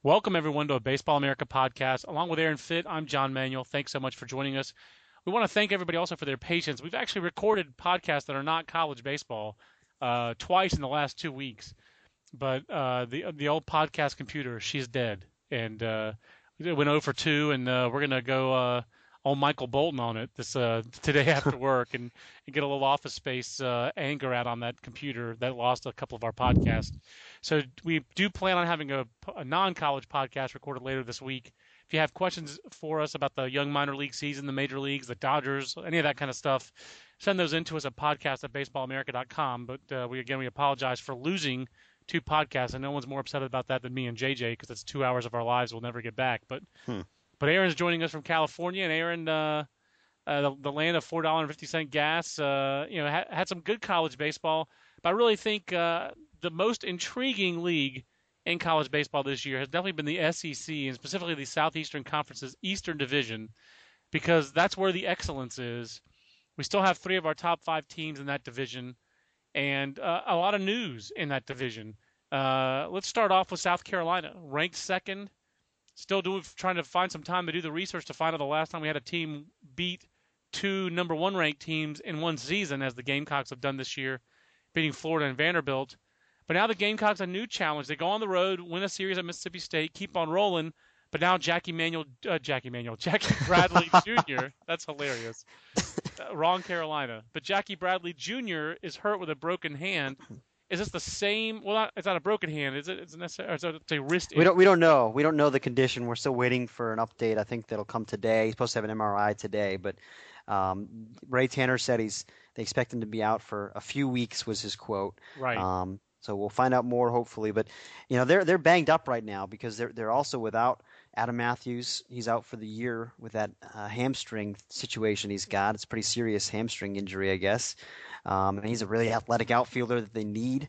Welcome, everyone, to a Baseball America podcast. Along with Aaron Fitt, I'm John Manuel. Thanks so much for joining us. We want to thank everybody also for their patience. We've actually recorded podcasts that are not college baseball twice in the last 2 weeks, but the old podcast computer, she's dead, and it went 0 for 2, and we're gonna go all Michael Bolton on it this today after work, and get a little Office Space anger out on that computer that lost a couple of our podcasts. So we do plan on having a non-college podcast recorded later this week. If you have questions for us about the young minor league season, the major leagues, the Dodgers, any of that kind of stuff, send those in to us at podcast@baseballamerica.com. But we apologize for losing two podcasts, and no one's more upset about that than me and JJ because it's 2 hours of our lives we'll never get back. Hmm. But Aaron's joining us from California, and Aaron, the land of $4.50 gas, had some good college baseball. But I really think the most intriguing league in college baseball this year has definitely been the SEC, and specifically the Southeastern Conference's Eastern Division, because that's where the excellence is. We still have three of our top five teams in that division, and a lot of news in that division. Let's start off with South Carolina, ranked second. Still trying to find some time to do the research to find out the last time we had a team beat two number one ranked teams in one season, as the Gamecocks have done this year, beating Florida and Vanderbilt. But now the Gamecocks a new challenge. They go on the road, win a series at Mississippi State, keep on rolling. But now Jackie Bradley Jr. That's hilarious. Wrong Carolina. But Jackie Bradley Jr. is hurt with a broken hand. Is this the same? Well, it's not a broken hand. Is it? It's a wrist We injury. don't know. We don't know the condition. We're still waiting for an update. I think that'll come today. He's supposed to have an MRI today, but Ray Tanner said they expect him to be out for a few weeks was his quote. Right. So we'll find out more hopefully. But they're banged up right now because they're also without Adam Matthews. He's out for the year with that hamstring situation he's got. It's a pretty serious hamstring injury, I guess. And he's a really athletic outfielder that they need,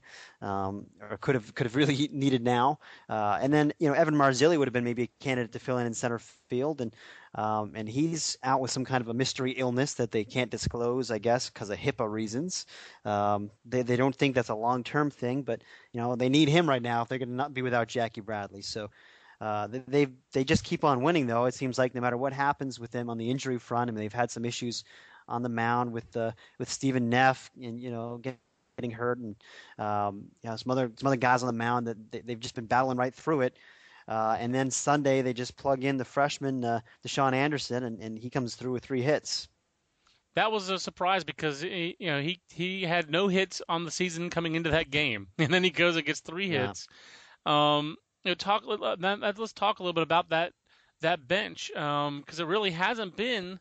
or could have really needed now. And then Evan Marzilli would have been maybe a candidate to fill in center field, and he's out with some kind of a mystery illness that they can't disclose, I guess, because of HIPAA reasons. They don't think that's a long-term thing, but they need him right now if they're going to not be without Jackie Bradley. So. They just keep on winning, though. It seems like no matter what happens with them on the injury front, I mean, they've had some issues on the mound with Stephen Neff, and getting hurt, and some other guys on the mound that they've just been battling right through it. And then Sunday they just plug in the freshman Deshaun Anderson, and he comes through with 3 hits. That was a surprise because he had no hits on the season coming into that game, and then he goes and gets three Yeah. hits. Let's talk a little bit about that bench, because it really hasn't been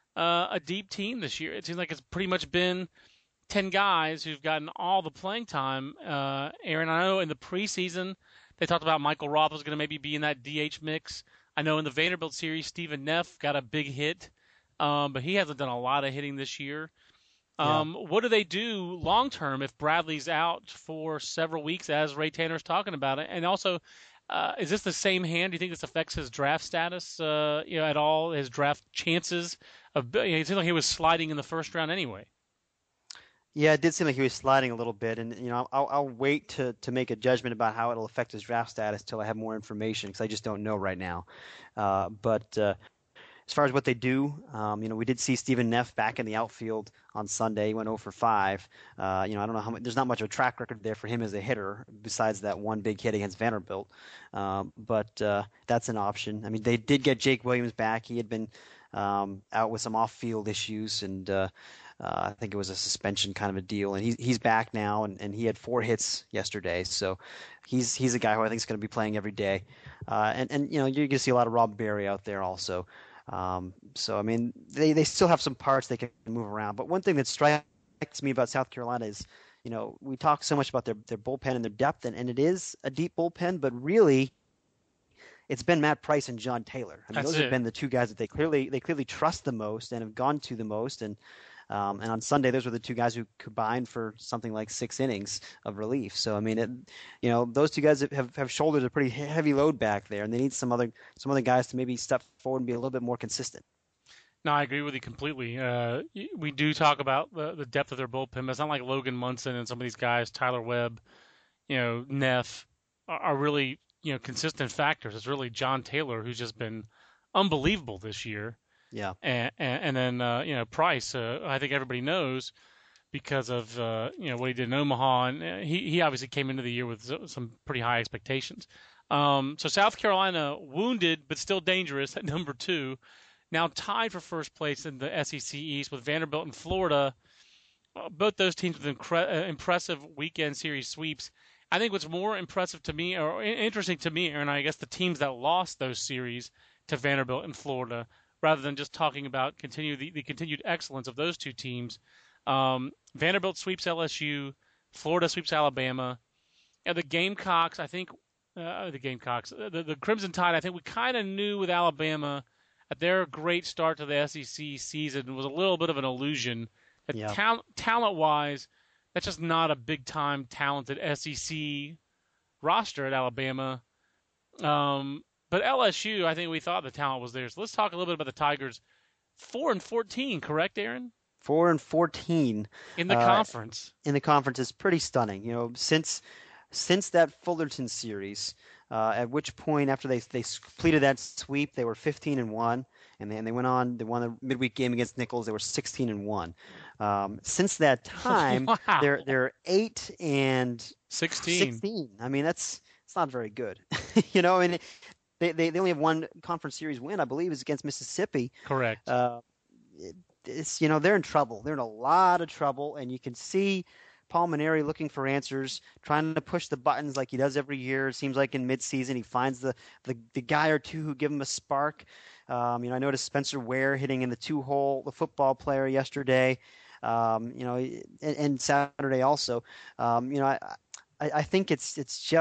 a deep team this year. It seems like it's pretty much been 10 guys who've gotten all the playing time. Aaron, I know in the preseason they talked about Michael Roth was going to maybe be in that DH mix. I know in the Vanderbilt series, Stephen Neff got a big hit, but he hasn't done a lot of hitting this year. Yeah. What do they do long term if Bradley's out for several weeks, as Ray Tanner's talking about it? And also, is this the same hand? Do you think this affects his draft status, at all? His draft chances of, it seemed like he was sliding in the first round anyway. Yeah, it did seem like he was sliding a little bit, and I'll wait to make a judgment about how it'll affect his draft status till I have more information because I just don't know right now. But as far as what they do, we did see Stephen Neff back in the outfield on Sunday. He went 0 for 5. I don't know how much. There's not much of a track record there for him as a hitter besides that one big hit against Vanderbilt. But that's an option. I mean, they did get Jake Williams back. He had been out with some off-field issues, and I think it was a suspension kind of a deal. And he's back now, and he had 4 hits yesterday. So he's a guy who I think is going to be playing every day. And you're going to see a lot of Rob Berry out there also. So I mean, they still have some parts they can move around. But one thing that strikes me about South Carolina is, we talk so much about their bullpen and their depth, and it is a deep bullpen, but really, it's been Matt Price and John Taylor. I mean, That's those have it. been the two guys that they clearly trust the most and have gone to the most. And on Sunday, those were the two guys who combined for something like 6 innings of relief. So I mean, those two guys have shouldered a pretty heavy load back there, and they need some other guys to maybe step forward and be a little bit more consistent. No, I agree with you completely. We do talk about the depth of their bullpen, but it's not like Logan Munson and some of these guys, Tyler Webb, Neff, are really consistent factors. It's really John Taylor, who's just been unbelievable this year, Yeah. and then Price. I think everybody knows because of what he did in Omaha, and he obviously came into the year with some pretty high expectations. So South Carolina wounded but still dangerous at number 2, now tied for first place in the SEC East with Vanderbilt and Florida. Both those teams with impressive weekend series sweeps. I think what's more impressive to me, or interesting to me, Aaron, I guess the teams that lost those series to Vanderbilt and Florida, rather than just talking about the continued excellence of those two teams. Vanderbilt sweeps LSU, Florida sweeps Alabama, and the Gamecocks. I think the Crimson Tide. I think we kind of knew with Alabama that their great start to the SEC season was a little bit of an illusion. Yeah. Talent-wise, that's just not a big-time talented SEC roster at Alabama. But LSU, I think we thought the talent was there. So let's talk a little bit about the Tigers. 4-14, correct, Aaron? 4-14 in the conference. In the conference is pretty stunning. Since that Fullerton series, at which point after they completed that sweep, they were 15-1, and then they went on. They won the midweek game against Nicholls. They were 16-1. Since that time, wow. they're 8-16. I mean, it's not very good. They only have one conference series win, I believe, is against Mississippi. Correct. They're in trouble. They're in a lot of trouble, and you can see Paul Mainieri looking for answers, trying to push the buttons like he does every year. It seems like in midseason he finds the guy or two who give him a spark. I noticed Spencer Ware hitting in the 2-hole, the football player yesterday, and Saturday also. I think it's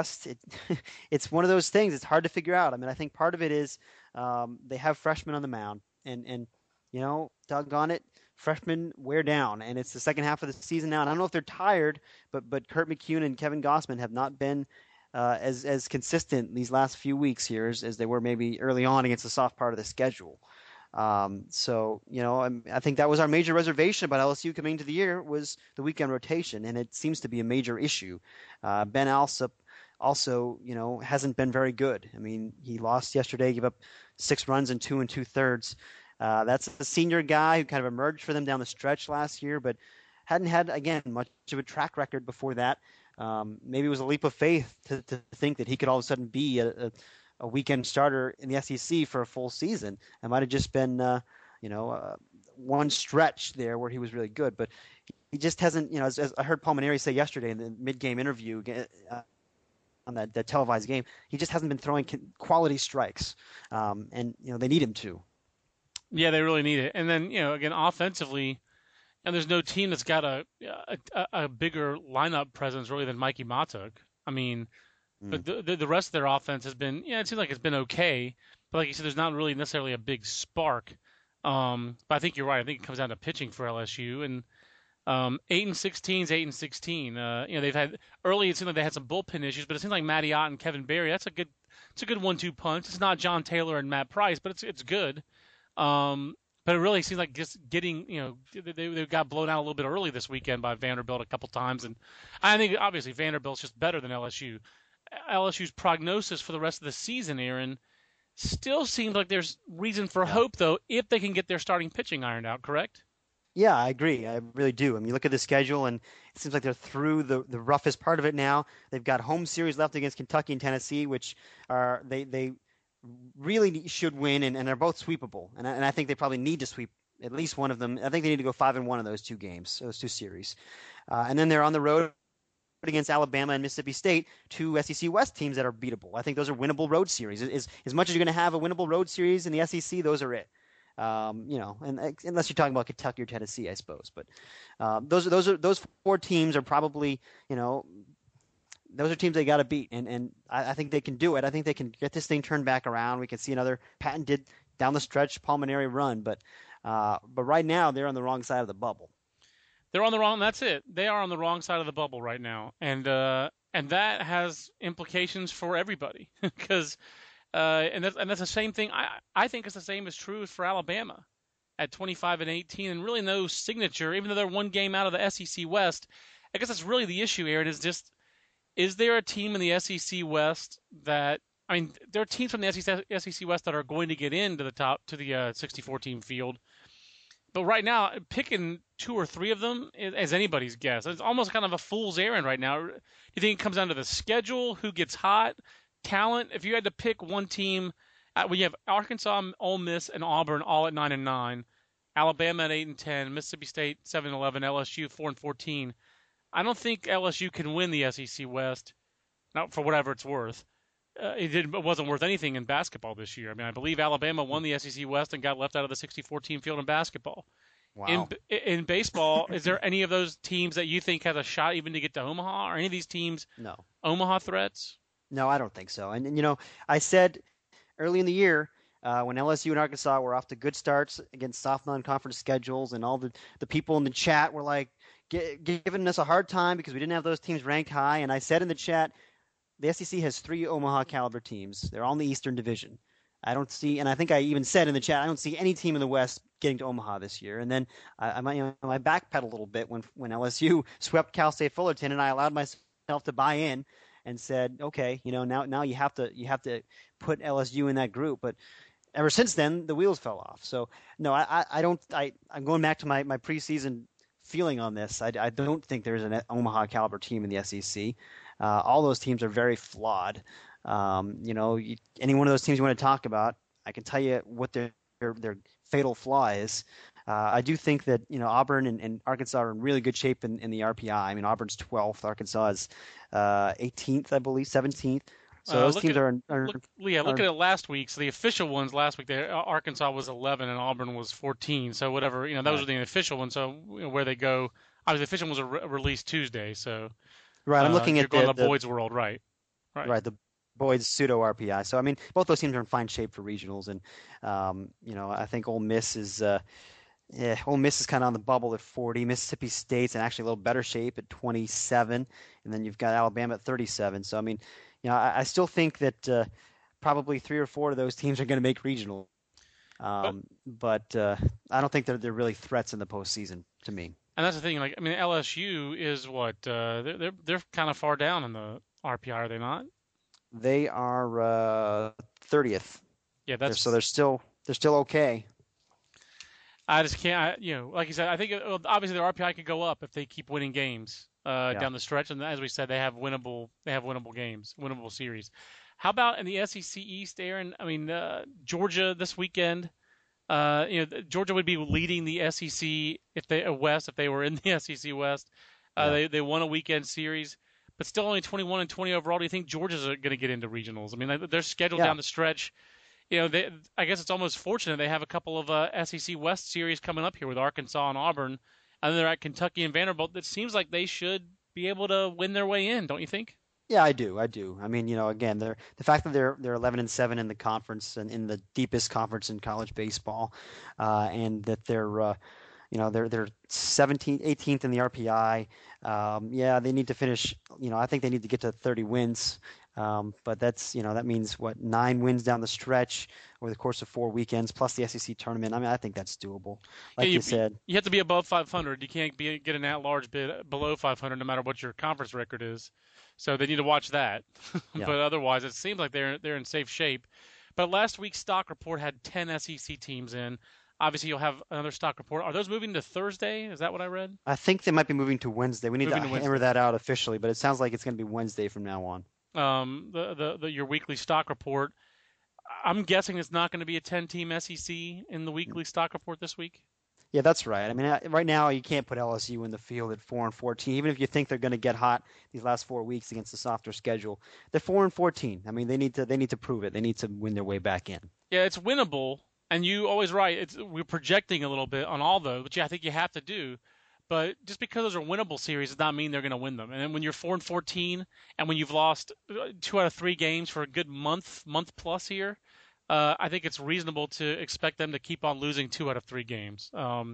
it's one of those things. It's hard to figure out. I mean, I think part of it is they have freshmen on the mound, and doggone it, freshmen wear down, and it's the second half of the season now. And I don't know if they're tired, but Kurt McCune and Kevin Gossman have not been as consistent these last few weeks here as they were maybe early on against the soft part of the schedule. I think that was our major reservation about LSU coming into the year was the weekend rotation, and it seems to be a major issue. Ben Alsop also, hasn't been very good. I mean, he lost yesterday, gave up 6 runs in 2 2/3. That's a senior guy who kind of emerged for them down the stretch last year, but hadn't had, again, much of a track record before that. Maybe it was a leap of faith to think that he could all of a sudden be a weekend starter in the SEC for a full season. It might have just been, one stretch there where he was really good, but he just hasn't, as I heard Paul Mainieri say yesterday in the mid-game interview on that televised game, he just hasn't been throwing quality strikes, and they need him to. Yeah, they really need it. And then, again, offensively, and there's no team that's got a bigger lineup presence really than Mikey Matuk. I mean, but the rest of their offense has been, it seems like it's been okay. But like you said, there's not really necessarily a big spark. But I think you're right. I think it comes down to pitching for LSU. And 8-16 is 8-16. They've had early. It seemed like they had some bullpen issues, but it seems like Matty Ott and Kevin Berry. It's a good 1-2 punch. It's not John Taylor and Matt Price, but it's good. But it really seems like just getting, they got blown out a little bit early this weekend by Vanderbilt a couple times, and I think obviously Vanderbilt's just better than LSU. LSU's prognosis for the rest of the season, Aaron, still seems like there's reason for hope, though, if they can get their starting pitching ironed out, correct? Yeah, I agree. I really do. I mean, you look at the schedule, and it seems like they're through the roughest part of it now. They've got home series left against Kentucky and Tennessee, which are they really should win, and they're both sweepable. And I think they probably need to sweep at least one of them. I think they need to go 5-1 in those 2 games, those 2 series. And then they're on the road against Alabama and Mississippi State, 2 SEC West teams that are beatable. I think those are winnable road series. As much as you're going to have a winnable road series in the SEC, those are it. And unless you're talking about Kentucky or Tennessee, I suppose. But those 4 teams are probably, those are teams they got to beat, and I think they can do it. I think they can get this thing turned back around. We can see another patented down the stretch Paul Mainieri run, but right now they're on the wrong side of the bubble. They're on the wrong. That's it. They are on the wrong side of the bubble right now, and that has implications for everybody because and that's the same thing. I think it's the same is true for Alabama at 25-18, and really no signature, even though they're 1 game out of the SEC West. I guess that's really the issue, Aaron. Is there a team in the SEC West that I mean, there are teams from the SEC West that are going to get into the top to the 64 team field. But right now, picking two or three of them is anybody's guess. It's almost kind of a fool's errand right now. Do you think it comes down to the schedule, who gets hot, talent? If you had to pick one team, we have Arkansas, Ole Miss, and Auburn all at 9-9, Alabama at 8-10, Mississippi State 7-11, LSU 4-14. I don't think LSU can win the SEC West, not for whatever it's worth. It wasn't worth anything in basketball this year. I mean, I believe Alabama won the SEC West and got left out of the 64 team field in basketball. Wow. In baseball, is there any of those teams that you think has a shot even to get to Omaha? Are any of these teams No. Omaha threats? No, I don't think so. And you know, I said early in the year when LSU and Arkansas were off to good starts against soft non-conference schedules, and all the people in the chat were like giving us a hard time because we didn't have those teams ranked high. And I said in the chat, the SEC has 3 Omaha caliber teams. They're all in the Eastern Division. I don't see, and I think I even said in the chat, I don't see any team in the West getting to Omaha this year. And then I backpedaled a little bit when LSU swept Cal State Fullerton, and I allowed myself to buy in and said, okay, you know, now you have to put LSU in that group. But ever since then, the wheels fell off. So no, I'm going back to my preseason feeling on this. I don't think there's an Omaha caliber team in the SEC. All those teams are very flawed. You know, any one of those teams you want to talk about, I can tell you what their fatal flaw is. I do think that, you know, Auburn and Arkansas are in really good shape in the RPI. I mean, Auburn's 12th, Arkansas is 18th, I believe, 17th. So those teams look at it last week. So the official ones last week, Arkansas was 11 and Auburn was 14. So whatever, you know, those are the official ones. So you know, where they go, obviously the official ones are released Tuesday. So right, I'm looking at the Boyd's World, right? Right, the Boyd's pseudo RPI. So I mean, both those teams are in fine shape for regionals, and you know, I think Ole Miss is. Ole Miss is kind of on the bubble at 40. Mississippi State's in actually a little better shape at 27, and then you've got Alabama at 37. So I mean, you know, I still think that probably 3 or 4 of those teams are going to make regional, but I don't think they're really threats in the postseason to me. And that's the thing. Like, I mean, LSU is what they're kind of far down in the RPI, are they not? They are 30th. Yeah, so they're still okay. I just can't, you know, like you said, I think obviously their RPI could go up if they keep winning games down the stretch. And as we said, they have winnable games, winnable series. How about in the SEC East, Aaron? I mean, Georgia this weekend, you know, Georgia would be leading the SEC West if they were in the SEC West. They won a weekend series, but still only 21-20 overall. Do you think Georgia's going to get into regionals? I mean, they're scheduled down the stretch. You know, I guess it's almost fortunate they have a couple of SEC West series coming up here with Arkansas and Auburn, and then they're at Kentucky and Vanderbilt. It seems like they should be able to win their way in, don't you think? Yeah, I do. I mean, you know, again, the fact that they're 11-7 in the conference and in the deepest conference in college baseball, and that they're you know, they're 17th, 18th in the RPI. Yeah, they need to finish. You know, I think they need to get to 30 wins. But that's, you know, that means what, 9 wins down the stretch over the course of 4 weekends plus the SEC tournament. I mean, I think that's doable. Like you said, you have to be above 500. You can't get an at-large bid below 500, no matter what your conference record is. So they need to watch that. Yeah. But otherwise, it seems like they're in safe shape. But last week's stock report had 10 SEC teams in. Obviously, you'll have another stock report. Are those moving to Thursday? Is that what I read? I think they might be moving to Wednesday. We need to hammer that out officially, but it sounds like it's going to be Wednesday from now on. Your weekly stock report. I'm guessing it's not going to be a 10-team SEC in the weekly stock report this week. Yeah, that's right. I mean, right now you can't put LSU in the field at 4-14, even if you think they're going to get hot these last 4 weeks against the softer schedule. They're 4-14. I mean, they need to prove it. They need to win their way back in. Yeah, it's winnable, and you always right. We're projecting a little bit on all those, which I think you have to do. But just because those are winnable series does not mean they're going to win them. And then when you're 4-14, and when you've lost 2 out of 3 games for a good month plus here, I think it's reasonable to expect them to keep on losing 2 out of 3 games.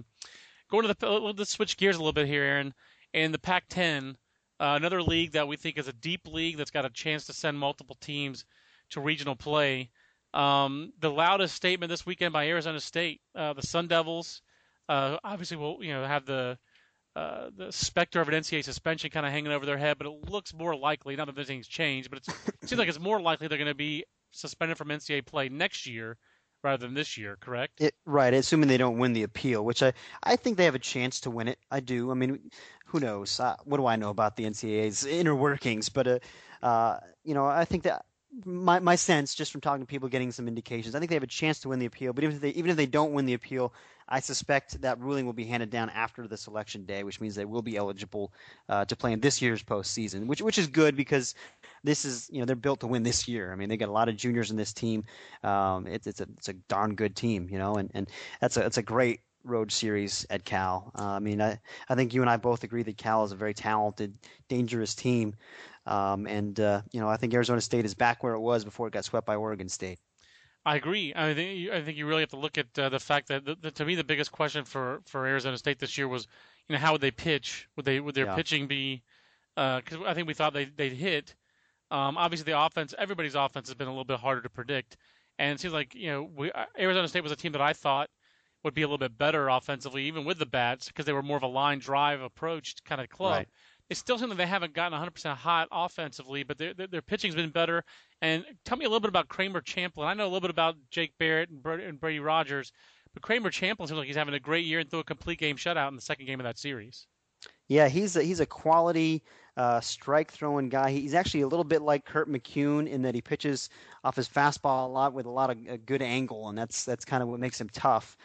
Let's switch gears a little bit here, Aaron. In the Pac-10, another league that we think is a deep league that's got a chance to send multiple teams to regional play. The loudest statement this weekend by Arizona State, the Sun Devils, obviously will have the specter of an NCAA suspension kind of hanging over their head, but it looks more likely, not that anything's changed, but it seems like it's more likely they're going to be suspended from NCAA play next year rather than this year, correct? Right, assuming they don't win the appeal, which I think they have a chance to win it. I do. I mean, who knows? What do I know about the NCAA's inner workings? But I think that my sense, just from talking to people, getting some indications, I think they have a chance to win the appeal. But even if they don't win the appeal, I suspect that ruling will be handed down after the selection day, which means they will be eligible to play in this year's postseason, which is good because this is they're built to win this year. I mean, they got a lot of juniors in this team. It's a darn good team, and that's a great road series at Cal. I mean, I think you and I both agree that Cal is a very talented, dangerous team. I think Arizona State is back where it was before it got swept by Oregon State. I agree. I think you really have to look at the fact that to me the biggest question for Arizona State this year was, how would they pitch? Would their pitching be? Because I think we thought they'd hit. Obviously, the offense, everybody's offense has been a little bit harder to predict, and it seems like Arizona State was a team that I thought would be a little bit better offensively, even with the bats, because they were more of a line drive approach kind of club. Right. It still seems like they haven't gotten 100% hot offensively, but their pitching's been better. And tell me a little bit about Kramer Champlin. I know a little bit about Jake Barrett and Brady Rogers, but Kramer Champlin seems like he's having a great year and threw a complete game shutout in the second game of that series. Yeah, he's a quality strike throwing guy. He's actually a little bit like Kurt McCune in that he pitches off his fastball a lot with a lot of good angle, and that's kind of what makes him tough.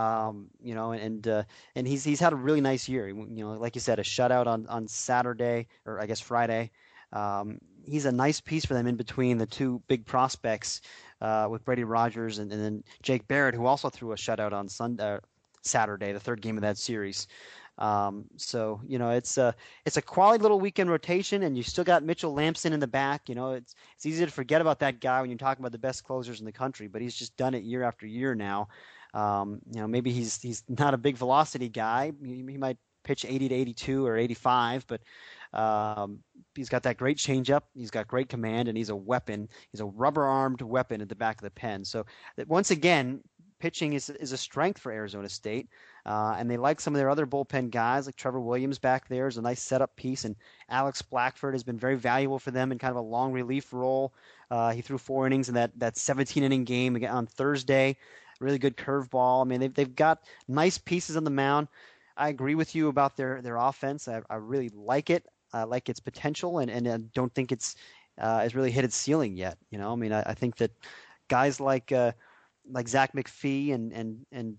And he's had a really nice year. Like you said, a shutout on Saturday, or I guess Friday. He's a nice piece for them in between the two big prospects with Brady Rogers and then Jake Barrett, who also threw a shutout on Saturday, the third game of that series. It's a quality little weekend rotation, and you still got Mitchell Lampson in the back. It's easy to forget about that guy when you're talking about the best closers in the country, but he's just done it year after year now. Maybe he's not a big velocity guy. He might pitch 80 to 82 or 85, but he's got that great changeup. He's got great command, and he's a weapon. He's a rubber-armed weapon at the back of the pen. So once again, pitching is a strength for Arizona State, and they like some of their other bullpen guys, like Trevor Williams back there is a nice setup piece, and Alex Blackford has been very valuable for them in kind of a long relief role. He threw 4 innings in that 17-inning game again on Thursday. Really good curveball. I mean, they've got nice pieces on the mound. I agree with you about their offense. I really like it. I like its potential, and I don't think it's really hit its ceiling yet. I mean, I think that guys like Zach McPhee and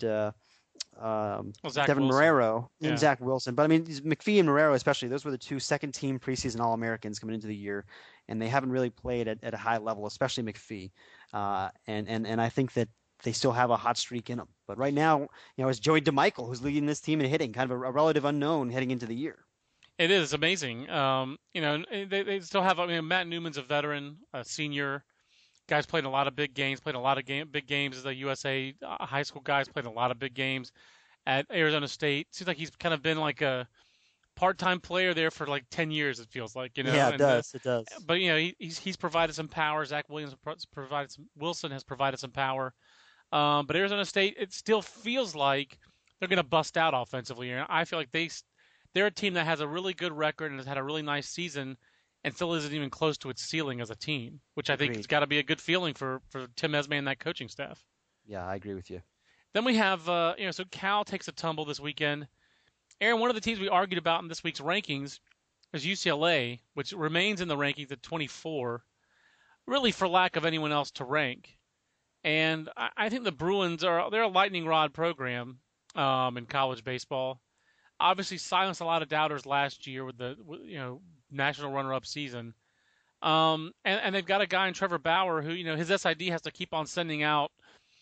Devin Marrero and Zach Wilson. But I mean, McPhee and Marrero especially, those were the 2 second-team preseason All-Americans coming into the year, and they haven't really played at a high level, especially McPhee. And I think that they still have a hot streak in them. But right now, it's Joey DeMichael who's leading this team in hitting, kind of a relative unknown heading into the year. It is amazing. They still have. I mean, Matt Newman's a veteran, a senior. Guys played a lot of big games. Played a lot of big games as a USA high school guys. Played a lot of big games at Arizona State. Seems like he's kind of been like a part-time player there for like 10 years. It feels like. Yeah, it does. It does. But he's provided some power. Zach Williams provided some. Wilson has provided some power. But Arizona State, it still feels like they're going to bust out offensively. And I feel like they're a team that has a really good record and has had a really nice season and still isn't even close to its ceiling as a team, which I think has got to be a good feeling for Tim Esme and that coaching staff. Yeah, I agree with you. Then we have, so Cal takes a tumble this weekend. Aaron, one of the teams we argued about in this week's rankings is UCLA, which remains in the rankings at 24, really for lack of anyone else to rank. And I think the Bruins they're a lightning rod program in college baseball. Obviously silenced a lot of doubters last year with the national runner-up season. And they've got a guy in Trevor Bauer who, his SID has to keep on sending out,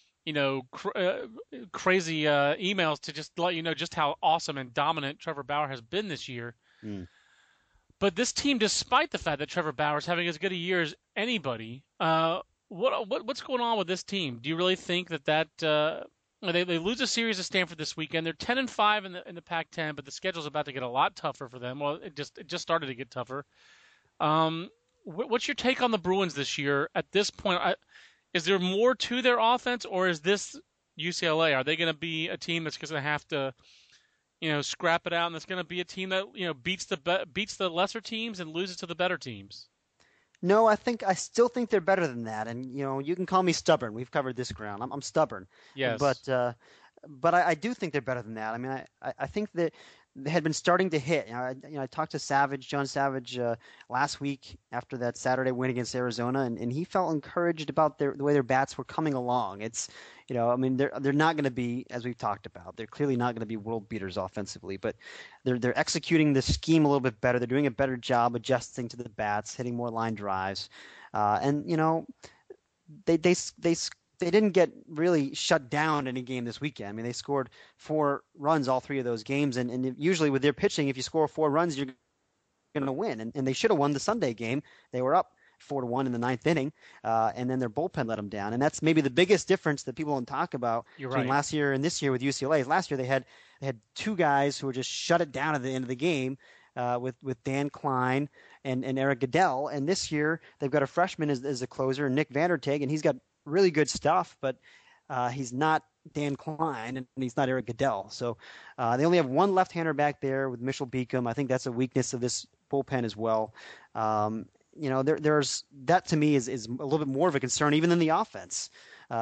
crazy emails to just let you know just how awesome and dominant Trevor Bauer has been this year. Mm. But this team, despite the fact that Trevor Bauer is having as good a year as anybody, what's going on with this team? Do you really think that they lose a series to Stanford this weekend? They're 10-5 in the Pac-10, but the schedule's about to get a lot tougher for them. Well, it just started to get tougher. What's your take on the Bruins this year? At this point, is there more to their offense, or is this UCLA? Are they going to be a team that's going to have to, scrap it out, and that's going to be a team that beats the lesser teams and loses to the better teams? No, I still think they're better than that. And you can call me stubborn. We've covered this ground. I'm stubborn, Yes. but I do think they're better than that. I mean, I think that they had been starting to hit. I talked to John Savage, last week after that Saturday win against Arizona, and he felt encouraged about the way their bats were coming along. I mean, they're not going to be, as we've talked about, they're clearly not going to be world beaters offensively, but they're executing the scheme a little bit better. They're doing a better job adjusting to the bats, hitting more line drives, and they they they they didn't get really shut down in any game this weekend. I mean, they scored 4 runs all 3 of those games, and usually with their pitching, if you score 4 runs, you're going to win. And they should have won the Sunday game. They were up 4-1 in the ninth inning, and then their bullpen let them down. And that's maybe the biggest difference that people don't talk about You're between right. last year and this year with UCLA. Is last year they had 2 guys who were just shut it down at the end of the game. With Dan Klein and Eric Goodell, and this year they've got a freshman as a closer, Nick Vanderteg, and he's got really good stuff, but he's not Dan Klein and he's not Eric Goodell. So they only have one left-hander back there with Mitchell Beacom. I think that's a weakness of this bullpen as well. There's that to me is a little bit more of a concern even than the offense.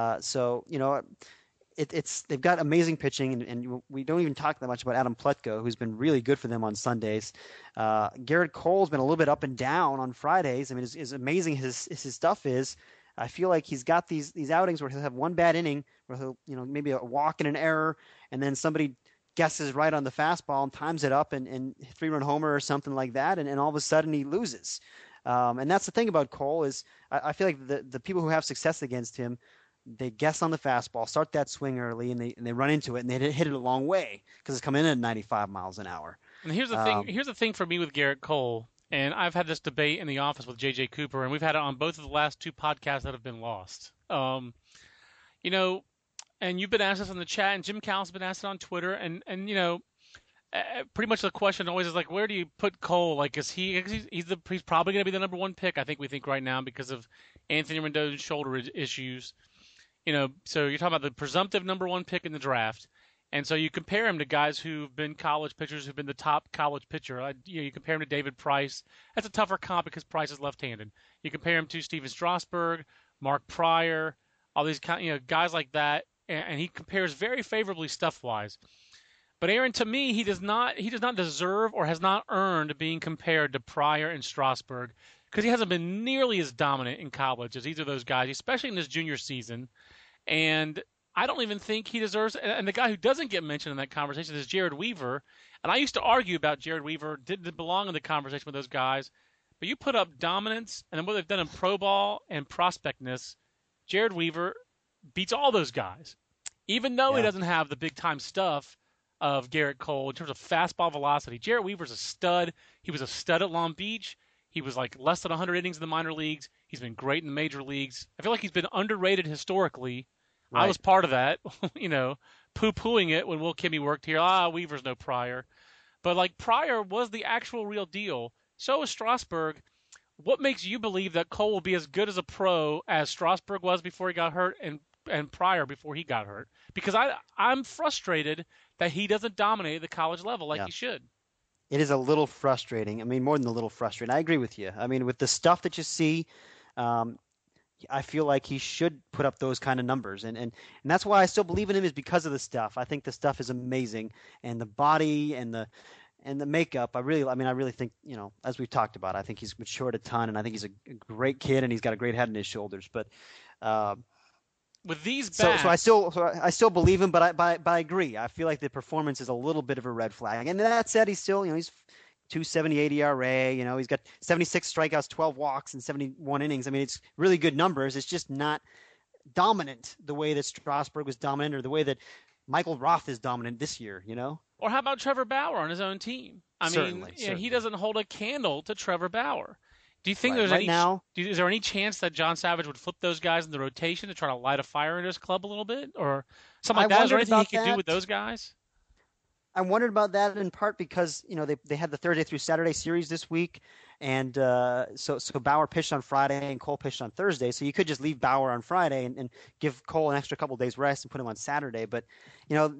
It's they've got amazing pitching, and we don't even talk that much about Adam Plutko, who's been really good for them on Sundays. Garrett Cole's been a little bit up and down on Fridays. I mean, as amazing his stuff is, I feel like he's got these outings where he'll have one bad inning where he'll maybe a walk and an error, and then somebody guesses right on the fastball and times it up and 3-run homer or something like that, and all of a sudden he loses. And that's the thing about Cole is I feel like the people who have success against him, they guess on the fastball, start that swing early, and they run into it, and they hit it a long way because it's coming in at 95 miles an hour. And here's the thing. Here's the thing for me with Garrett Cole, and I've had this debate in the office with J.J. Cooper, and we've had it on both of the last 2 podcasts that have been lost. You know, and you've been asked this in the chat, and Jim Cowell's been asked it on Twitter, and pretty much the question always is like, where do you put Cole? Like, is he's probably going to be the number 1 pick? I think we think right now because of Anthony Rendon's shoulder issues. So you're talking about the presumptive number 1 pick in the draft. And so you compare him to guys who've been college pitchers, who've been the top college pitcher. You compare him to David Price. That's a tougher comp because Price is left-handed. You compare him to Steven Strasburg, Mark Pryor, all these guys like that, and he compares very favorably stuff-wise. But Aaron, to me, he does not deserve or has not earned being compared to Pryor and Strasburg because he hasn't been nearly as dominant in college as either of those guys, especially in his junior season. And I don't even think he deserves – and the guy who doesn't get mentioned in that conversation is Jared Weaver. And I used to argue about Jared Weaver didn't belong in the conversation with those guys. But you put up dominance and then what they've done in pro ball and prospectness, Jared Weaver beats all those guys. Even though he doesn't have the big-time stuff of Garrett Cole in terms of fastball velocity. Jared Weaver's a stud. He was a stud at Long Beach. He was like less than 100 innings in the minor leagues. He's been great in the major leagues. I feel like he's been underrated historically. Right. I was part of that, poo-pooing it when Will Kimmy worked here. Weaver's no Pryor. But, like, Pryor was the actual real deal. So is Strasburg. What makes you believe that Cole will be as good as a pro as Strasburg was before he got hurt and Pryor before he got hurt? Because I'm frustrated that he doesn't dominate the college level like he should. It is a little frustrating. I mean, more than a little frustrating. I agree with you. I mean, with the stuff that you see, I feel like he should put up those kind of numbers, and that's why I still believe in him is because of the stuff. I think the stuff is amazing, and the body and the makeup. I really think, as we've talked about, I think he's matured a ton, and I think he's a great kid, and he's got a great head on his shoulders. But with these bats, so I still believe him, but I agree. I feel like the performance is a little bit of a red flag. And that said, he's still, he's 2.78 ERA. He's got 76 strikeouts, 12 walks, and 71 innings. I mean, it's really good numbers. It's just not dominant the way that Strasburg was dominant or the way that Michael Roth is dominant this year, Or how about Trevor Bauer on his own team? Certainly. He doesn't hold a candle to Trevor Bauer. Do you think is there any chance that John Savage would flip those guys in the rotation to try to light a fire in his club a little bit, or something like that? Is there anything he could do with those guys? I wondered about that in part because they had the Thursday through Saturday series this week, and so Bauer pitched on Friday and Cole pitched on Thursday. So you could just leave Bauer on Friday and give Cole an extra couple of days rest and put him on Saturday. But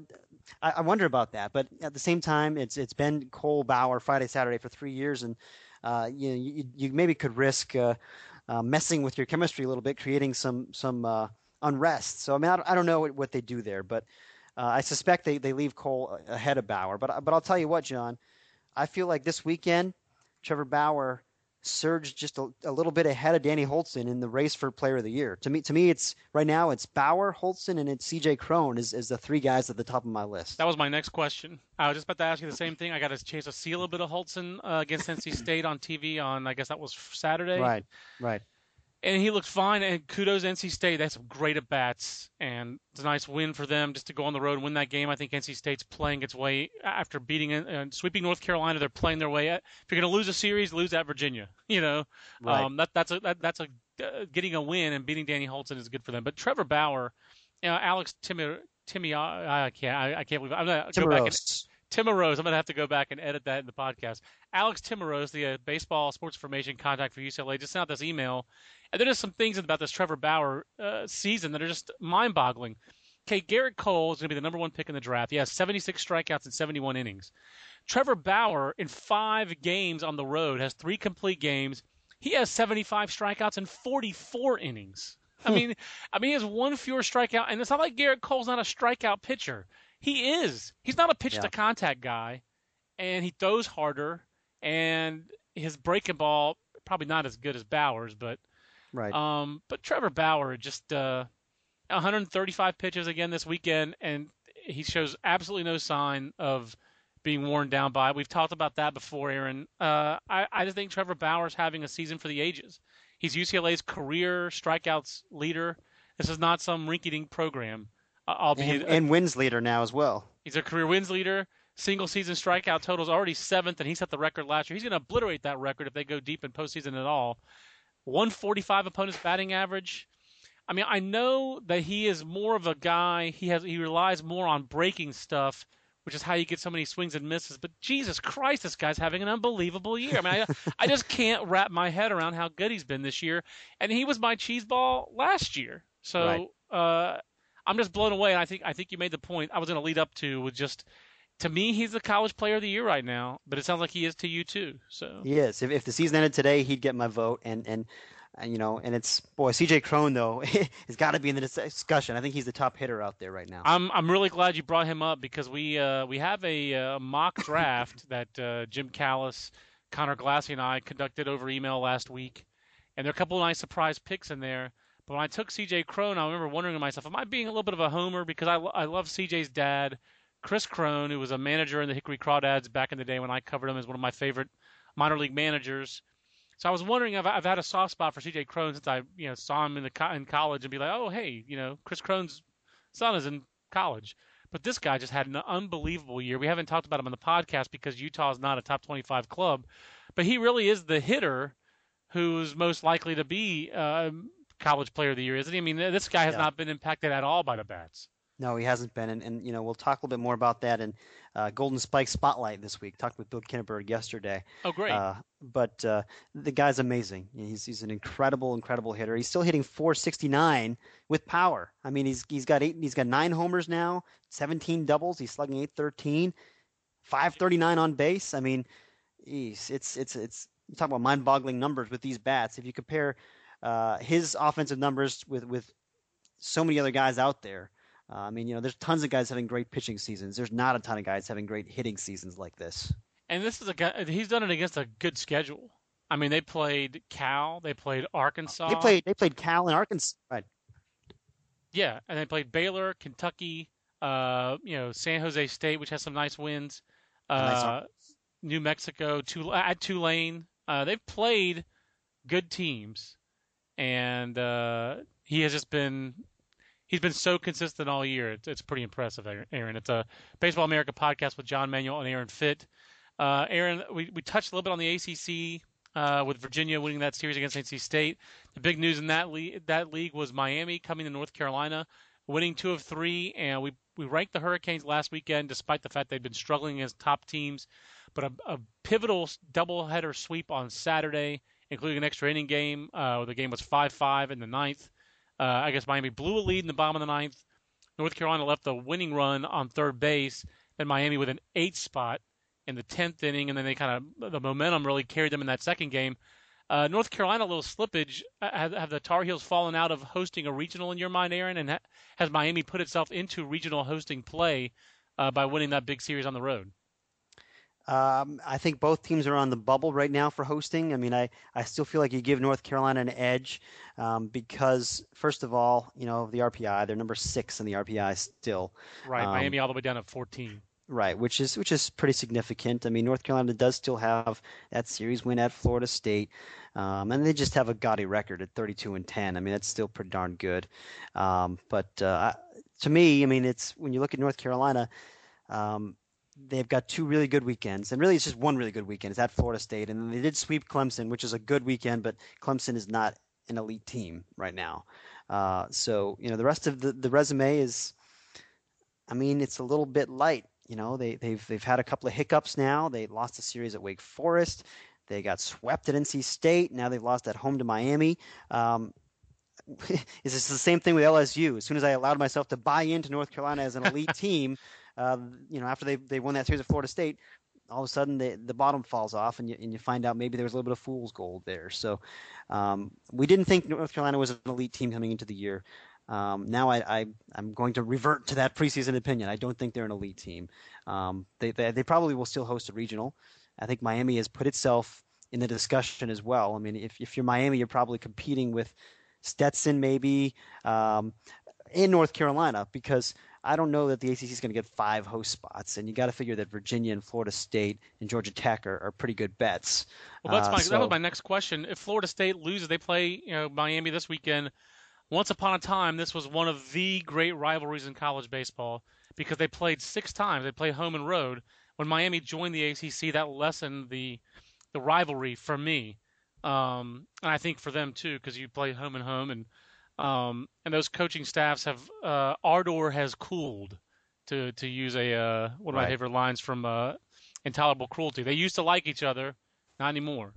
I wonder about that. But at the same time, it's been Cole Bauer Friday Saturday for 3 years, and you maybe could risk messing with your chemistry a little bit, creating some unrest. So I mean, I don't know what they do there, but I suspect they leave Cole ahead of Bauer. But I'll tell you what, John, I feel like this weekend, Trevor Bauer surged just a little bit ahead of Danny Holtzen in the race for Player of the Year. To me, it's right now it's Bauer, Holtzen, and it's C.J. Cron is the three guys at the top of my list. That was my next question. I was just about to ask you the same thing. I got a chance to see a little bit of Holtzen against NC State on TV on, I guess that was Saturday. Right. And he looked fine, and kudos to NC State. They had some great at-bats, and it's a nice win for them just to go on the road and win that game. I think NC State's playing its way after beating and sweeping North Carolina. They're playing their way. If you're going to lose a series, lose at Virginia. Right. That's getting a win, and beating Danny Holtzen is good for them. But Trevor Bauer, Alex Timmy, I can't believe it. I'm going to go back and Timorose. I'm going to have to go back and edit that in the podcast. Alex Timorose, the baseball sports information contact for UCLA, just sent out this email. And there are some things about this Trevor Bauer season that are just mind-boggling. Okay, Garrett Cole is going to be the number one pick in the draft. He has 76 strikeouts in 71 innings. Trevor Bauer, in 5 games on the road, has 3 complete games. He has 75 strikeouts in 44 innings. I mean, he has 1 fewer strikeout, and it's not like Garrett Cole's not a strikeout pitcher. He is. He's not a pitch-to-contact guy, and he throws harder, and his breaking ball probably not as good as Bauer's, but right. But Trevor Bauer just 135 pitches again this weekend, and he shows absolutely no sign of being worn down by it. We've talked about that before, Aaron. I just think Trevor Bauer's having a season for the ages. He's UCLA's career strikeouts leader. This is not some rinky-dink program. And wins leader now as well. He's a career wins leader. Single season strikeout total is already 7th, and he set the record last year. He's going to obliterate that record if they go deep in postseason at all. 145 opponent's batting average. I mean, I know that he is more of a guy. He relies more on breaking stuff, which is how you get so many swings and misses. But Jesus Christ, this guy's having an unbelievable year. I mean, I just can't wrap my head around how good he's been this year. And he was my cheese ball last year. So I'm just blown away. And I think you made the point I was going to lead up to with just. To me, he's the college player of the year right now, but it sounds like he is to you too. So he is. If the season ended today, he'd get my vote. And it's C.J. Cron though has got to be in the discussion. I think he's the top hitter out there right now. I'm really glad you brought him up because we have a mock draft that Jim Callis, Connor Glassy, and I conducted over email last week, and there are a couple of nice surprise picks in there. But when I took C.J. Cron, I remember wondering to myself, am I being a little bit of a homer because I love C.J.'s dad. Chris Cron, who was a manager in the Hickory Crawdads back in the day when I covered him as one of my favorite minor league managers. So I was wondering if I've had a soft spot for C.J. Cron since I saw him in college and be like, oh, hey, Chris Cron's son is in college. But this guy just had an unbelievable year. We haven't talked about him on the podcast because Utah is not a top 25 club. But he really is the hitter who's most likely to be college player of the year, isn't he? I mean, this guy has not been impacted at all by the bats. No, he hasn't been, and we'll talk a little bit more about that in Golden Spike Spotlight this week. Talked with Bill Kinneberg yesterday. Oh, great! But the guy's amazing. He's an incredible hitter. He's still hitting .469 with power. I mean, he's got 9 homers now, 17 doubles. He's slugging .813, .539 on base. I mean, it's you talk about mind-boggling numbers with these bats. If you compare his offensive numbers with so many other guys out there. I mean, there's tons of guys having great pitching seasons. There's not a ton of guys having great hitting seasons like this. And this is a guy. He's done it against a good schedule. I mean, they played Cal, they played Arkansas. They played Cal and Arkansas. Right. Yeah, and they played Baylor, Kentucky, San Jose State, which has some nice wins. New Mexico, at Tulane. They've played good teams, and he has just been. He's been so consistent all year. It's pretty impressive, Aaron. It's a Baseball America podcast with John Manuel and Aaron Fitt. Aaron, we touched a little bit on the ACC with Virginia winning that series against NC State. The big news in that league was Miami coming to North Carolina, winning 2 of 3, and we ranked the Hurricanes last weekend despite the fact they'd been struggling against top teams. But a pivotal doubleheader sweep on Saturday, including an extra inning game. The game was 5-5 in the 9th. I guess Miami blew a lead in the bottom of the 9th. North Carolina left the winning run on third base. Then Miami with an 8 spot in the 10th inning, and then the momentum really carried them in that second game. North Carolina, a little slippage. Have the Tar Heels fallen out of hosting a regional in your mind, Aaron? And has Miami put itself into regional hosting play by winning that big series on the road? I think both teams are on the bubble right now for hosting. I mean, I still feel like you give North Carolina an edge because, first of all, the RPI, they're number 6 in the RPI still. Right, Miami all the way down at 14. Right, which is pretty significant. I mean, North Carolina does still have that series win at Florida State, and they just have a gaudy record at 32-10. I mean, that's still pretty darn good. But to me, I mean, it's when you look at North Carolina, they've got 2 really good weekends, and really it's just one really good weekend. It's at Florida State, and they did sweep Clemson, which is a good weekend, but Clemson is not an elite team right now. So the rest of the resume is, I mean, it's a little bit light. They've had a couple of hiccups now. They lost a series at Wake Forest. They got swept at NC State. Now they've lost at home to Miami. It's just the same thing with LSU. As soon as I allowed myself to buy into North Carolina as an elite team, after they won that series at Florida State, all of a sudden the bottom falls off, and you find out maybe there was a little bit of fool's gold there. So we didn't think North Carolina was an elite team coming into the year. Now I'm going to revert to that preseason opinion. I don't think they're an elite team. They probably will still host a regional. I think Miami has put itself in the discussion as well. I mean, if you're Miami, you're probably competing with Stetson maybe in North Carolina, because I don't know that the ACC is going to get 5 host spots, and you got to figure that Virginia and Florida State and Georgia Tech are pretty good bets. Well, that was my next question. If Florida State loses, they play Miami this weekend. Once upon a time, this was one of the great rivalries in college baseball because they played 6 times. They played home and road. When Miami joined the ACC, that lessened the rivalry for me, and I think for them too, because you play home and home, and those coaching staffs have ardor has cooled, to use one of my favorite lines from Intolerable Cruelty. They used to like each other, not anymore.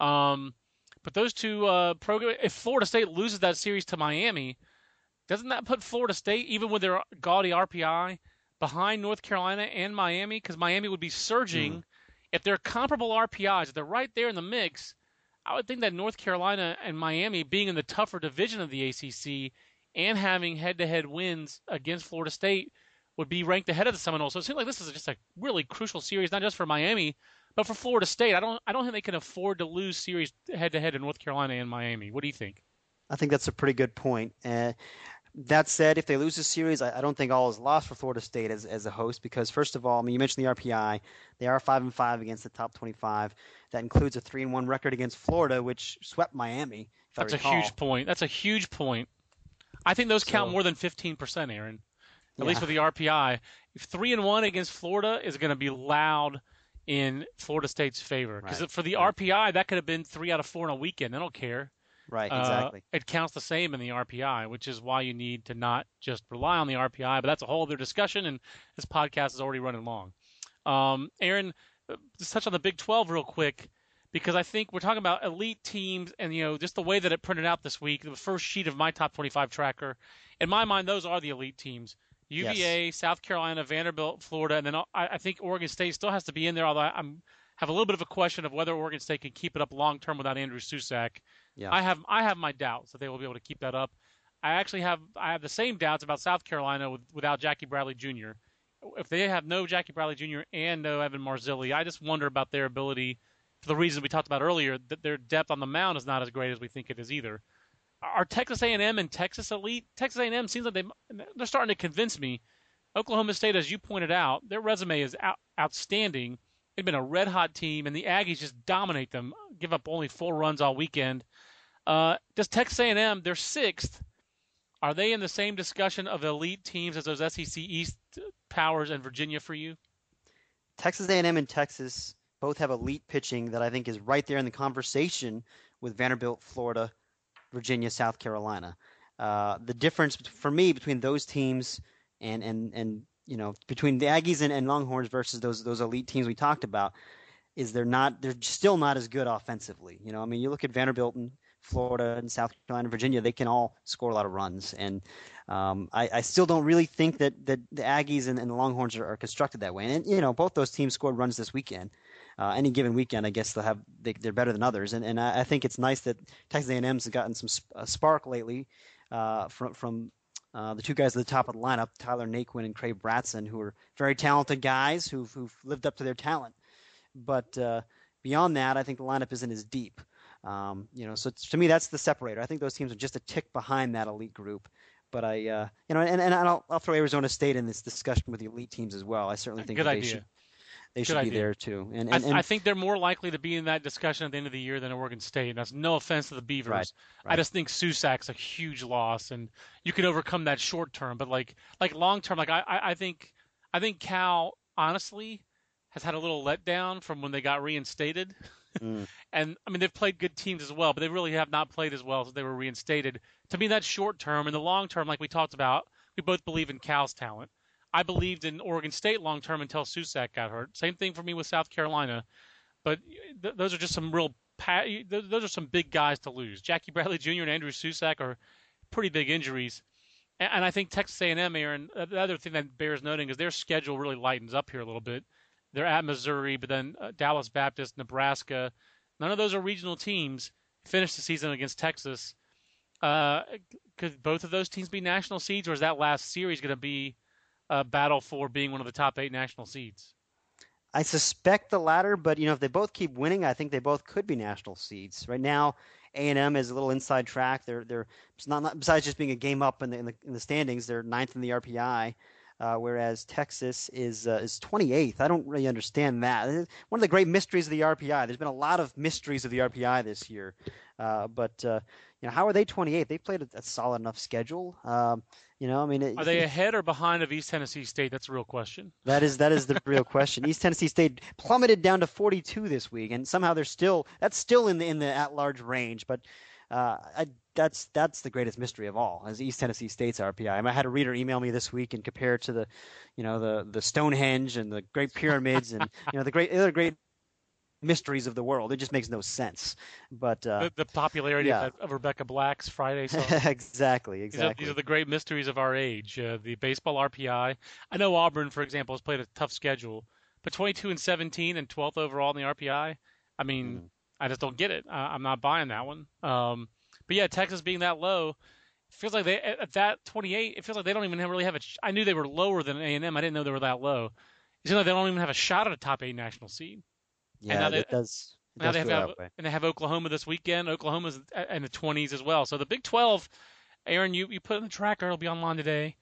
But those two programs, if Florida State loses that series to Miami, doesn't that put Florida State, even with their gaudy RPI, behind North Carolina and Miami? Because Miami would be surging. If they're comparable RPIs, if they're right there in the mix, I would think that North Carolina and Miami, being in the tougher division of the ACC and having head-to-head wins against Florida State, would be ranked ahead of the Seminoles. So it seems like this is just a really crucial series, not just for Miami, but for Florida State. I don't think they can afford to lose series head-to-head in North Carolina and Miami. What do you think? I think that's a pretty good point. That said, if they lose this series, I don't think all is lost for Florida State as a host, because first of all, I mean, you mentioned the RPI. They are 5-5 against the top 25. That includes a 3-1 record against Florida, which swept Miami. That's a huge point. That's a huge point. I think those count more than 15%, Aaron. At least with the RPI. If 3-1 against Florida is going to be loud in Florida State's favor. Because for the RPI, that could have been 3 out of 4 in a weekend. They don't care. Right, exactly. It counts the same in the RPI, which is why you need to not just rely on the RPI. But that's a whole other discussion, and this podcast is already running long. Aaron, just touch on the Big 12 real quick, because I think we're talking about elite teams, and just the way that it printed out this week, the first sheet of my top 25 tracker. In my mind, those are the elite teams. UVA, South Carolina, Vanderbilt, Florida, and then I think Oregon State still has to be in there, although I have a little bit of a question of whether Oregon State can keep it up long term without Andrew Susak. Yeah. I have my doubts that they will be able to keep that up. I have the same doubts about South Carolina without Jackie Bradley Jr. If they have no Jackie Bradley Jr. and no Evan Marzilli, I just wonder about their ability, for the reasons we talked about earlier, that their depth on the mound is not as great as we think it is either. Are Texas A&M and Texas elite? Texas A&M seems like they're starting to convince me. Oklahoma State, as you pointed out, their resume is outstanding. They've been a red-hot team, and the Aggies just dominate them, give up only 4 runs all weekend. Does Texas A&M, they're 6th, are they in the same discussion of elite teams as those SEC East powers and Virginia for you? Texas A&M and Texas both have elite pitching that I think is right there in the conversation with Vanderbilt, Florida, Virginia, South Carolina. The difference for me between those teams and between the Aggies and Longhorns versus those elite teams we talked about is they're still not as good offensively. I mean, you look at Vanderbilt and Florida and South Carolina and Virginia, they can all score a lot of runs. And I still don't really think that the Aggies and the Longhorns are constructed that way. And both those teams scored runs this weekend. Any given weekend, I guess they're better than others. And I think it's nice that Texas A&M's has gotten some spark lately from the two guys at the top of the lineup, Tyler Naquin and Craig Bratson, who are very talented guys who've lived up to their talent. But beyond that, I think the lineup isn't as deep. So to me, that's the separator. I think those teams are just a tick behind that elite group. But I'll throw Arizona State in this discussion with the elite teams as well. I certainly think Good that idea. they should be there too. And I think they're more likely to be in that discussion at the end of the year than Oregon State. And that's no offense to the Beavers. Right. I just think Susak's a huge loss, and you can overcome that short term. But like long term, I think Cal honestly has had a little letdown from when they got reinstated. And I mean, they've played good teams as well, but they really have not played as well since they were reinstated. To me, that's short term. In the long term, like we talked about, we both believe in Cal's talent. I believed in Oregon State long term until Susak got hurt. Same thing for me with South Carolina. But those are just some those are some big guys to lose. Jackie Bradley Jr. and Andrew Susak are pretty big injuries. And I think Texas A&M, Aaron, the other thing that bears noting is their schedule really lightens up here a little bit. They're at Missouri, but then Dallas Baptist, Nebraska. None of those are regional teams. Finished the season against Texas. Could both of those teams be national seeds, or is that last series going to be a battle for being one of the top 8 national seeds? I suspect the latter, but if they both keep winning, I think they both could be national seeds. Right now, A&M is a little inside track. They're it's not besides just being a game up in the standings. They're 9th in the RPI. Whereas Texas is 28th. I don't really understand that. One of the great mysteries of the RPI. There's been a lot of mysteries of the RPI this year, but how are they 28th? They played a solid enough schedule. Are they ahead or behind of East Tennessee State? That's a real question. That is the real question. East Tennessee State plummeted down to 42 this week, and somehow that's still in the at-large range, but. That's the greatest mystery of all, is East Tennessee State's RPI. I had a reader email me this week and compare it to the Stonehenge and the Great Pyramids and the other great mysteries of the world. It just makes no sense. But the popularity of Rebecca Black's Friday song. Exactly. These are the great mysteries of our age. The baseball RPI. I know Auburn, for example, has played a tough schedule, but 22-17 and 12th overall in the RPI. I mean. I just don't get it. I'm not buying that one. But yeah, Texas being that low, it feels like they at that 28. It feels like they don't even really have a. I knew they were lower than A&M. I didn't know they were that low. It feels like they don't even have a shot at a top 8 national seed. Yeah, it does. Now they have Oklahoma this weekend. Oklahoma's in the 20s as well. So the Big 12, Aaron, you put in the tracker. It'll be online today.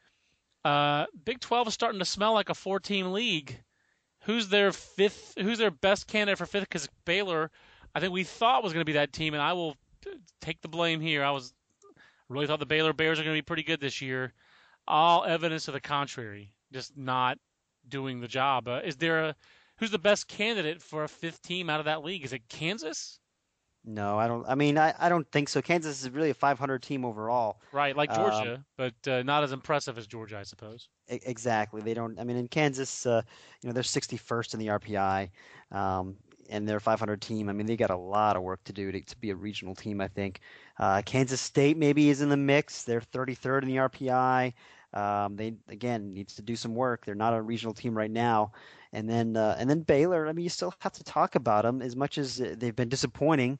Big 12 is starting to smell like a 4-team league. Who's their fifth? Who's their best candidate for 5th? Because Baylor, I think we thought was going to be that team, and I will take the blame here. I really thought the Baylor Bears are going to be pretty good this year. All evidence to the contrary, just not doing the job. Who's the best candidate for a 5th team out of that league? Is it Kansas? No, I don't. I mean, I don't think so. Kansas is really a 500 team overall. Right, like Georgia, but not as impressive as Georgia, I suppose. Exactly. They don't. I mean, in Kansas, they're 61st in the RPI. And they're a 500 team. I mean, they got a lot of work to do to be a regional team, I think. Kansas State maybe is in the mix. They're 33rd in the RPI. They, again, needs to do some work. They're not a regional team right now. And then Baylor, I mean, you still have to talk about them as much as they've been disappointing.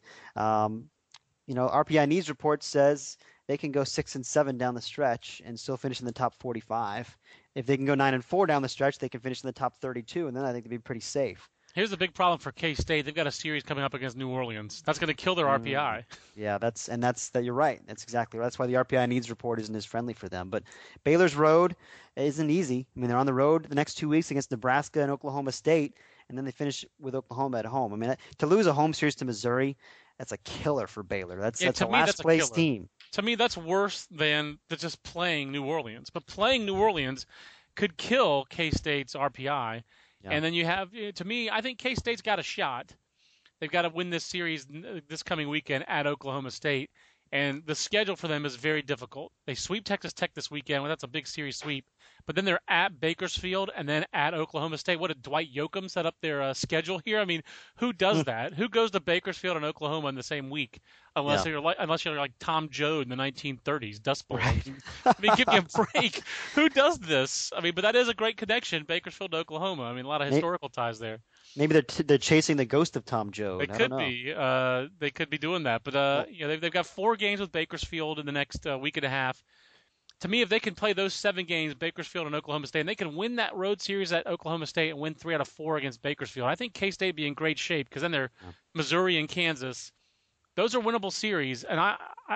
RPI Needs Report says they can go 6-7 down the stretch and still finish in the top 45. If they can go 9-4 down the stretch, they can finish in the top 32, and then I think they'd be pretty safe. Here's the big problem for K-State. They've got a series coming up against New Orleans. That's going to kill their RPI. Yeah, you're right. That's exactly right. That's why the RPI Needs Report isn't as friendly for them. But Baylor's road isn't easy. I mean, they're on the road the next 2 weeks against Nebraska and Oklahoma State, and then they finish with Oklahoma at home. I mean, to lose a home series to Missouri, that's a killer for Baylor. That's a last place team. To me, that's worse than just playing New Orleans. But playing New Orleans could kill K-State's RPI. Yeah. And then you have, to me, I think K-State's got a shot. They've got to win this series this coming weekend at Oklahoma State. And the schedule for them is very difficult. They sweep Texas Tech this weekend. Well, that's a big series sweep. but then they're at Bakersfield and then at Oklahoma State. What did Dwight Yoakam set up their schedule here? I mean, who does that? Who goes to Bakersfield and Oklahoma in the same week? Unless Yeah. you're like Tom Joad in the 1930s, Dust Bowl. Right. I mean, give me a break. Who does this? I mean, but that is a great connection, Bakersfield to Oklahoma. I mean, a lot of historical ties there. Maybe they're chasing the ghost of Tom Joad. They I don't could know. be. They could be doing that. But they've got 4 games with Bakersfield in the next week and a half. To me, if they can play those 7 games, Bakersfield and Oklahoma State, and they can win that road series at Oklahoma State and win 3 out of 4 against Bakersfield, I think K-State would be in great shape because then they're Missouri and Kansas. Those are winnable series, and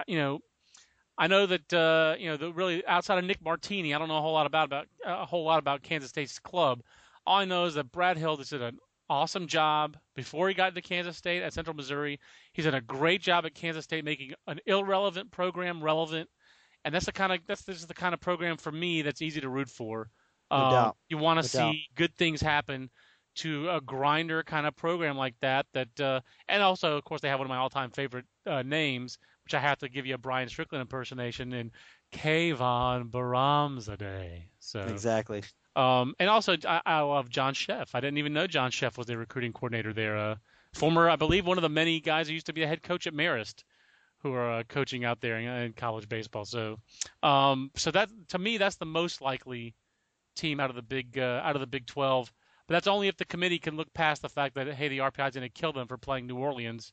I know that really outside of Nick Martini, I don't know a whole lot about Kansas State's club. All I know is that Brad Hill did an awesome job before he got to Kansas State at Central Missouri. He's done a great job at Kansas State making an irrelevant program relevant. And this is the kind of program for me that's easy to root for. No doubt. You want to No see doubt. good things happen to a grinder kind of program like that. And also, of course, they have one of my all-time favorite names, which I have to give you a Brian Strickland impersonation in Kayvon Baramzadeh. So Exactly. and also I love John Sheff. I didn't even know John Sheff was the recruiting coordinator there. Former, I believe, one of the many guys who used to be the head coach at Marist, who are coaching out there in college baseball. So that to me, that's the most likely team out of the Big 12. But that's only if the committee can look past the fact that hey, the RPI is going to kill them for playing New Orleans.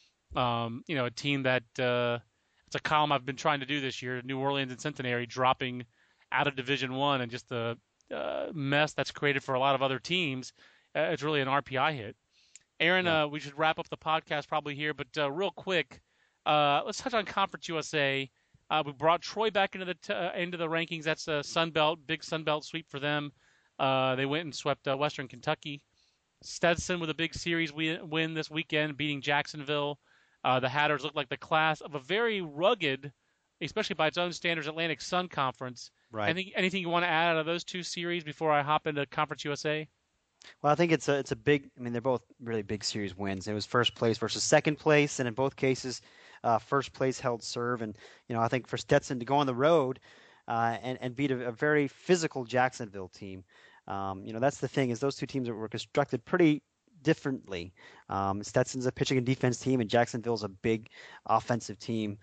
A team that it's a column I've been trying to do this year. New Orleans and Centenary dropping out of Division One and just the mess that's created for a lot of other teams. It's really an RPI hit. Aaron, we should wrap up the podcast probably here, but real quick. Let's touch on Conference USA. We brought Troy back into the rankings. That's a big Sun Belt sweep for them. They went and swept Western Kentucky. Stetson with a big series win this weekend, beating Jacksonville. The Hatters look like the class of a very rugged, especially by its own standards, Atlantic Sun Conference. Right. Anything you want to add out of those 2 series before I hop into Conference USA? Well, I think it's a big. I mean, they're both really big series wins. It was first place versus second place, and in both cases, first place held serve. And I think for Stetson to go on the road and beat a very physical Jacksonville team, that's the thing is those 2 teams were constructed pretty differently. Stetson's a pitching and defense team, and Jacksonville's a big offensive team,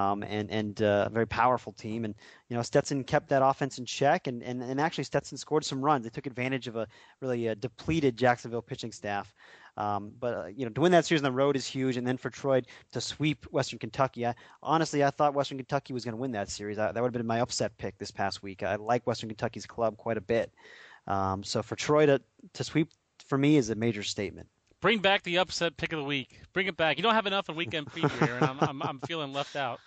and a very powerful team. And Stetson kept that offense in check, and actually Stetson scored some runs. They took advantage of a really depleted Jacksonville pitching staff. But to win that series on the road is huge, and then for Troy to sweep Western Kentucky, honestly I thought Western Kentucky was going to win that series. That would have been my upset pick this past week. I like Western Kentucky's club quite a bit. So for Troy to sweep for me is a major statement. Bring back the upset pick of the week. Bring it back. You don't have enough in weekend preview here, and I'm feeling left out.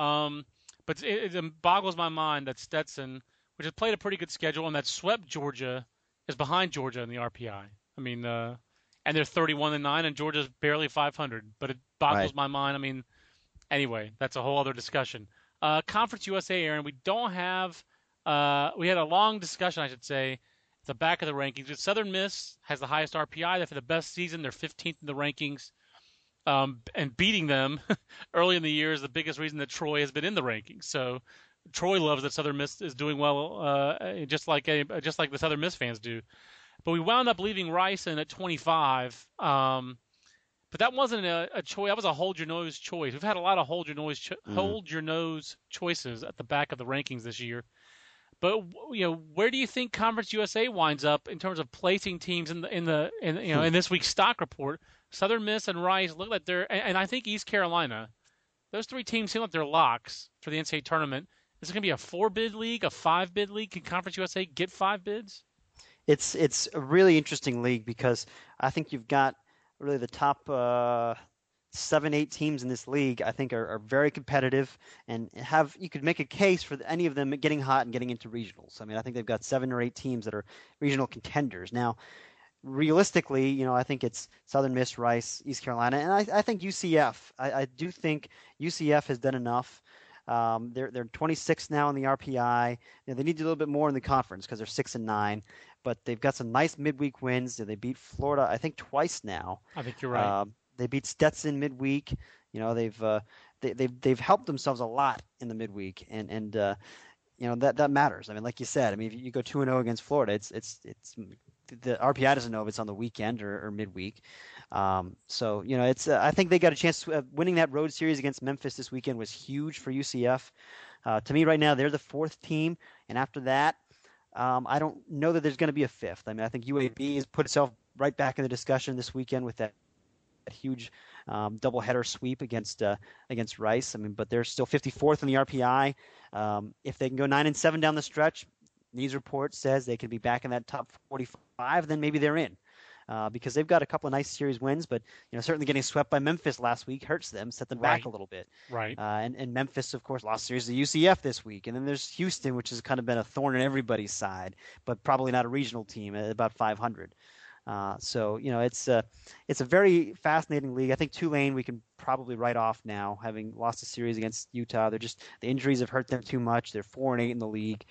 But it boggles my mind that Stetson, which has played a pretty good schedule and that swept Georgia, is behind Georgia in the RPI. I mean, and they're 31-9, and Georgia's barely 500. But it boggles my mind. I mean, anyway, that's a whole other discussion. Conference USA, Aaron, we don't have. We had a long discussion, I should say. The back of the rankings. Southern Miss has the highest RPI. They're for the best season. They're 15th in the rankings. And beating them early in the year is the biggest reason that Troy has been in the rankings. So Troy loves that Southern Miss is doing well, just like the Southern Miss fans do. But we wound up leaving Rice in at 25. But that wasn't a choice. That was a hold your nose choice. We've had a lot of hold your nose choices at the back of the rankings this year. But where do you think Conference USA winds up in terms of placing teams in this week's stock report? Southern Miss and Rice look like and I think East Carolina. Those 3 teams seem like they're locks for the NCAA tournament. Is it going to be a 4-bid league, a 5-bid league? Can Conference USA get 5 bids? It's a really interesting league because I think you've got really the top 7-8 teams in this league. I think are very competitive and you could make a case for any of them getting hot and getting into regionals. I mean, I think they've got 7 or 8 teams that are regional contenders. Now, realistically, I think it's Southern Miss, Rice, East Carolina, and I think UCF. I do think UCF has done enough. They're 26 now in the RPI. They need to do a little bit more in the conference because they're 6-9. But they've got some nice midweek wins. They beat Florida, I think, twice now. I think you're right. They beat Stetson midweek. They've helped themselves a lot in the midweek, and that matters. I mean, like you said, I mean, if you go 2-0 against Florida, it's the RPI doesn't know if it's on the weekend or midweek. So it's I think they got a chance. Winning that road series against Memphis this weekend was huge for UCF. To me, right now, they're the fourth team, and after that, I don't know that there's going to be a fifth. I mean, I think UAB has put itself right back in the discussion this weekend with that huge doubleheader sweep against Rice. I mean, but they're still 54th in the RPI. If they can go 9-7 down the stretch, News Report says they can be back in that top 45. Then maybe they're in. Because they've got a couple of nice series wins, but certainly getting swept by Memphis last week hurts them, set them back a little bit. Right. And Memphis, of course, lost series to UCF this week, and then there's Houston, which has kind of been a thorn in everybody's side, but probably not a regional team at about 500. So it's a very fascinating league. I think Tulane we can probably write off now, having lost a series against Utah. The injuries have hurt them too much. They're 4-8 in the league.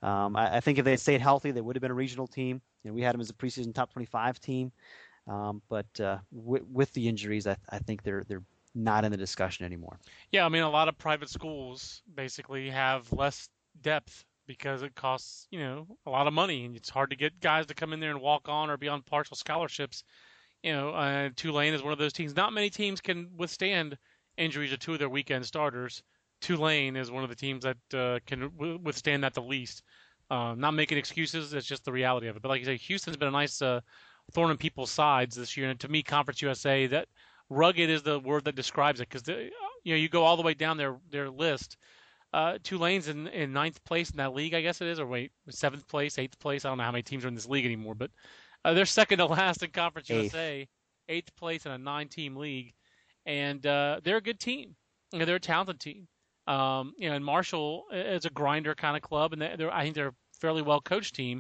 I think if they had stayed healthy, they would have been a regional team. We had them as a preseason top 25 team, but with the injuries, I think they're not in the discussion anymore. Yeah, I mean, a lot of private schools basically have less depth because it costs, a lot of money, and it's hard to get guys to come in there and walk on or be on partial scholarships. Tulane is one of those teams. Not many teams can withstand injuries to two of their weekend starters. Tulane is one of the teams that can withstand that the least. Not making excuses, it's just the reality of it. But like you say, Houston's been a nice thorn in people's sides this year. And to me, Conference USA, that rugged is the word that describes it, because you go all the way down their list. Tulane's in ninth place in that league, I guess it is, or wait, seventh place, eighth place. I don't know how many teams are in this league anymore, but they're second to last in Conference USA, eighth place in a 9-team league, and they're a good team. They're a talented team. And Marshall is a grinder kind of club, and I think they're a fairly well coached team.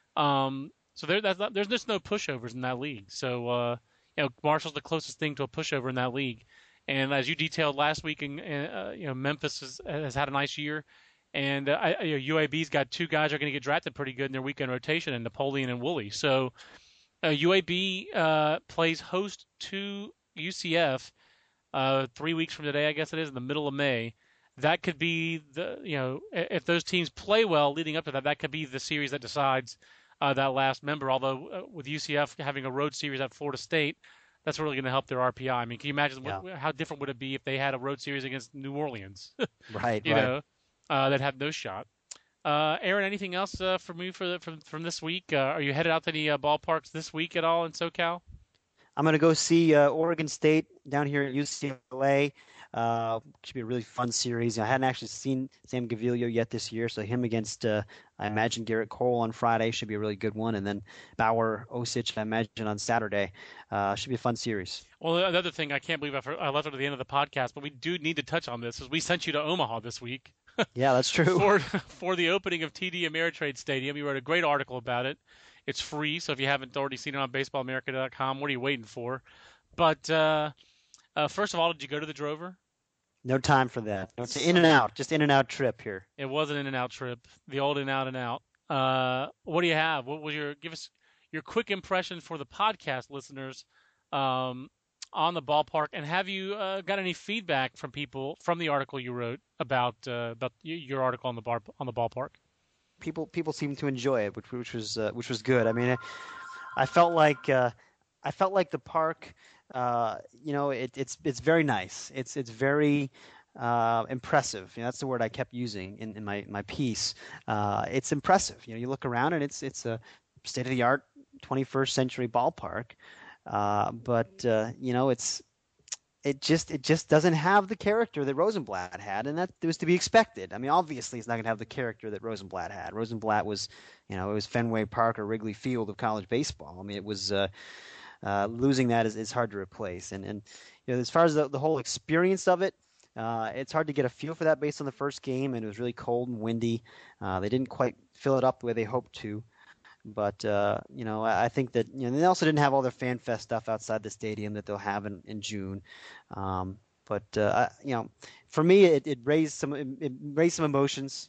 So there's just no pushovers in that league. So Marshall's the closest thing to a pushover in that league. And as you detailed last week, Memphis has had a nice year, and UAB's got two guys who are going to get drafted pretty good in their weekend rotation, and Napoleon and Woolley. So UAB plays host to UCF 3 weeks from today, I guess it is, in the middle of May. That could be if those teams play well leading up to that, that could be the series that decides that last member. Although with UCF having a road series at Florida State, that's really going to help their RPI. I mean, can you imagine how different would it be if they had a road series against New Orleans? Right. That had no shot. Aaron, anything else from you from this week? Are you headed out to any ballparks this week at all in SoCal? I'm going to go see Oregon State down here at UCLA. Should be a really fun series. I hadn't actually seen Sam Gaviglio yet this year, so him against, I imagine, Garrett Cole on Friday should be a really good one, and then Bauer Osich, I imagine, on Saturday. Should be a fun series. Well, another thing, I can't believe I left it to the end of the podcast, but we do need to touch on this, is we sent you to Omaha this week. Yeah, that's true. for the opening of TD Ameritrade Stadium. You wrote a great article about it. It's free, so if you haven't already seen it on BaseballAmerica.com, what are you waiting for? But first of all, did you go to the Drover? No time for that. It's an in and out, just in and out trip here. It was an in and out trip, the old in out and out. What do you have? What was give us your quick impression for the podcast listeners on the ballpark, and have you got any feedback from people from the article you wrote about your article on the ballpark? People seem to enjoy it, which was good. I mean, I felt like the park. It's very nice. It's very impressive. That's the word I kept using in my piece. It's impressive. You look around and it's a state of the art 21st century ballpark. But it just doesn't have the character that Rosenblatt had, and that was to be expected. I mean, obviously it's not going to have the character that Rosenblatt had. Rosenblatt was, it was Fenway Park or Wrigley Field of college baseball. I mean, it was losing that is hard to replace. And as far as the whole experience of it, it's hard to get a feel for that based on the first game, and it was really cold and windy. They didn't quite fill it up the way they hoped to. But, I think that, they also didn't have all their Fan Fest stuff outside the stadium that they'll have in June. For me, it raised some emotions.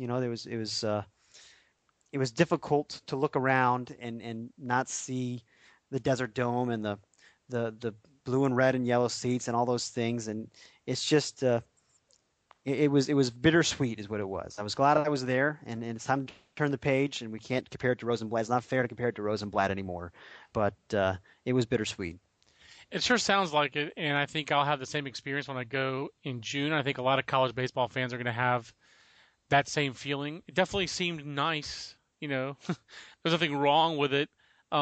It was difficult to look around and not see the Desert Dome and the blue and red and yellow seats and all those things. And it's just, it was bittersweet, is what it was. I was glad I was there, and it's time to turn the page, and we can't compare it to Rosenblatt. It's not fair to compare it to Rosenblatt anymore, but it was bittersweet. It sure sounds like it, and I think I'll have the same experience when I go in June. I think a lot of college baseball fans are going to have that same feeling. It definitely seemed nice, There's nothing wrong with it.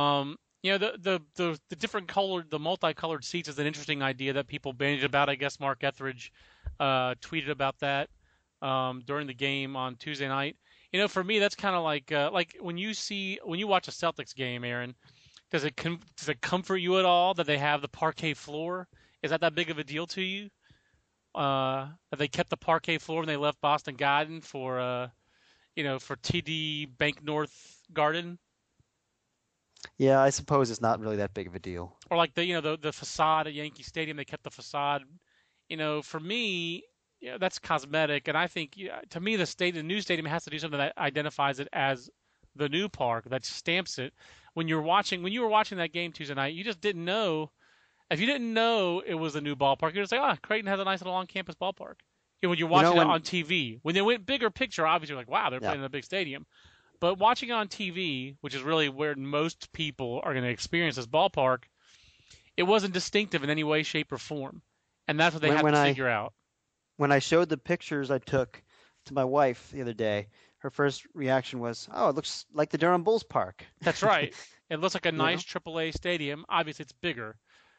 The different colored, the multicolored seats is an interesting idea that people bandied about. I guess Mark Etheridge tweeted about that during the game on Tuesday night. For me, that's kind of like when you watch a Celtics game, Aaron. Does it comfort you at all that they have the parquet floor? Is that big of a deal to you? That they kept the parquet floor when they left Boston Garden for TD Bank North Garden, Yeah, I suppose it's not really that big of a deal. or like the facade at Yankee Stadium, they kept the facade. For me, that's cosmetic, and I think to me the new stadium has to do something that identifies it as the new park, that stamps it. When you were watching that game Tuesday night, you just didn't know. If you didn't know it was a new ballpark, you're just like, Creighton has a nice little on-campus ballpark. When you're watching it on TV, when they went bigger picture, obviously you're like, wow, they're Yeah. playing in a big stadium. But watching it on TV, which is really where most people are going to experience this ballpark, it wasn't distinctive in any way, shape, or form, and that's what they have to figure out. When I showed the pictures I took to my wife the other day, her first reaction was, "Oh, it looks like the Durham Bulls Park." That's right. It looks like a nice AAA stadium. Obviously, it's bigger,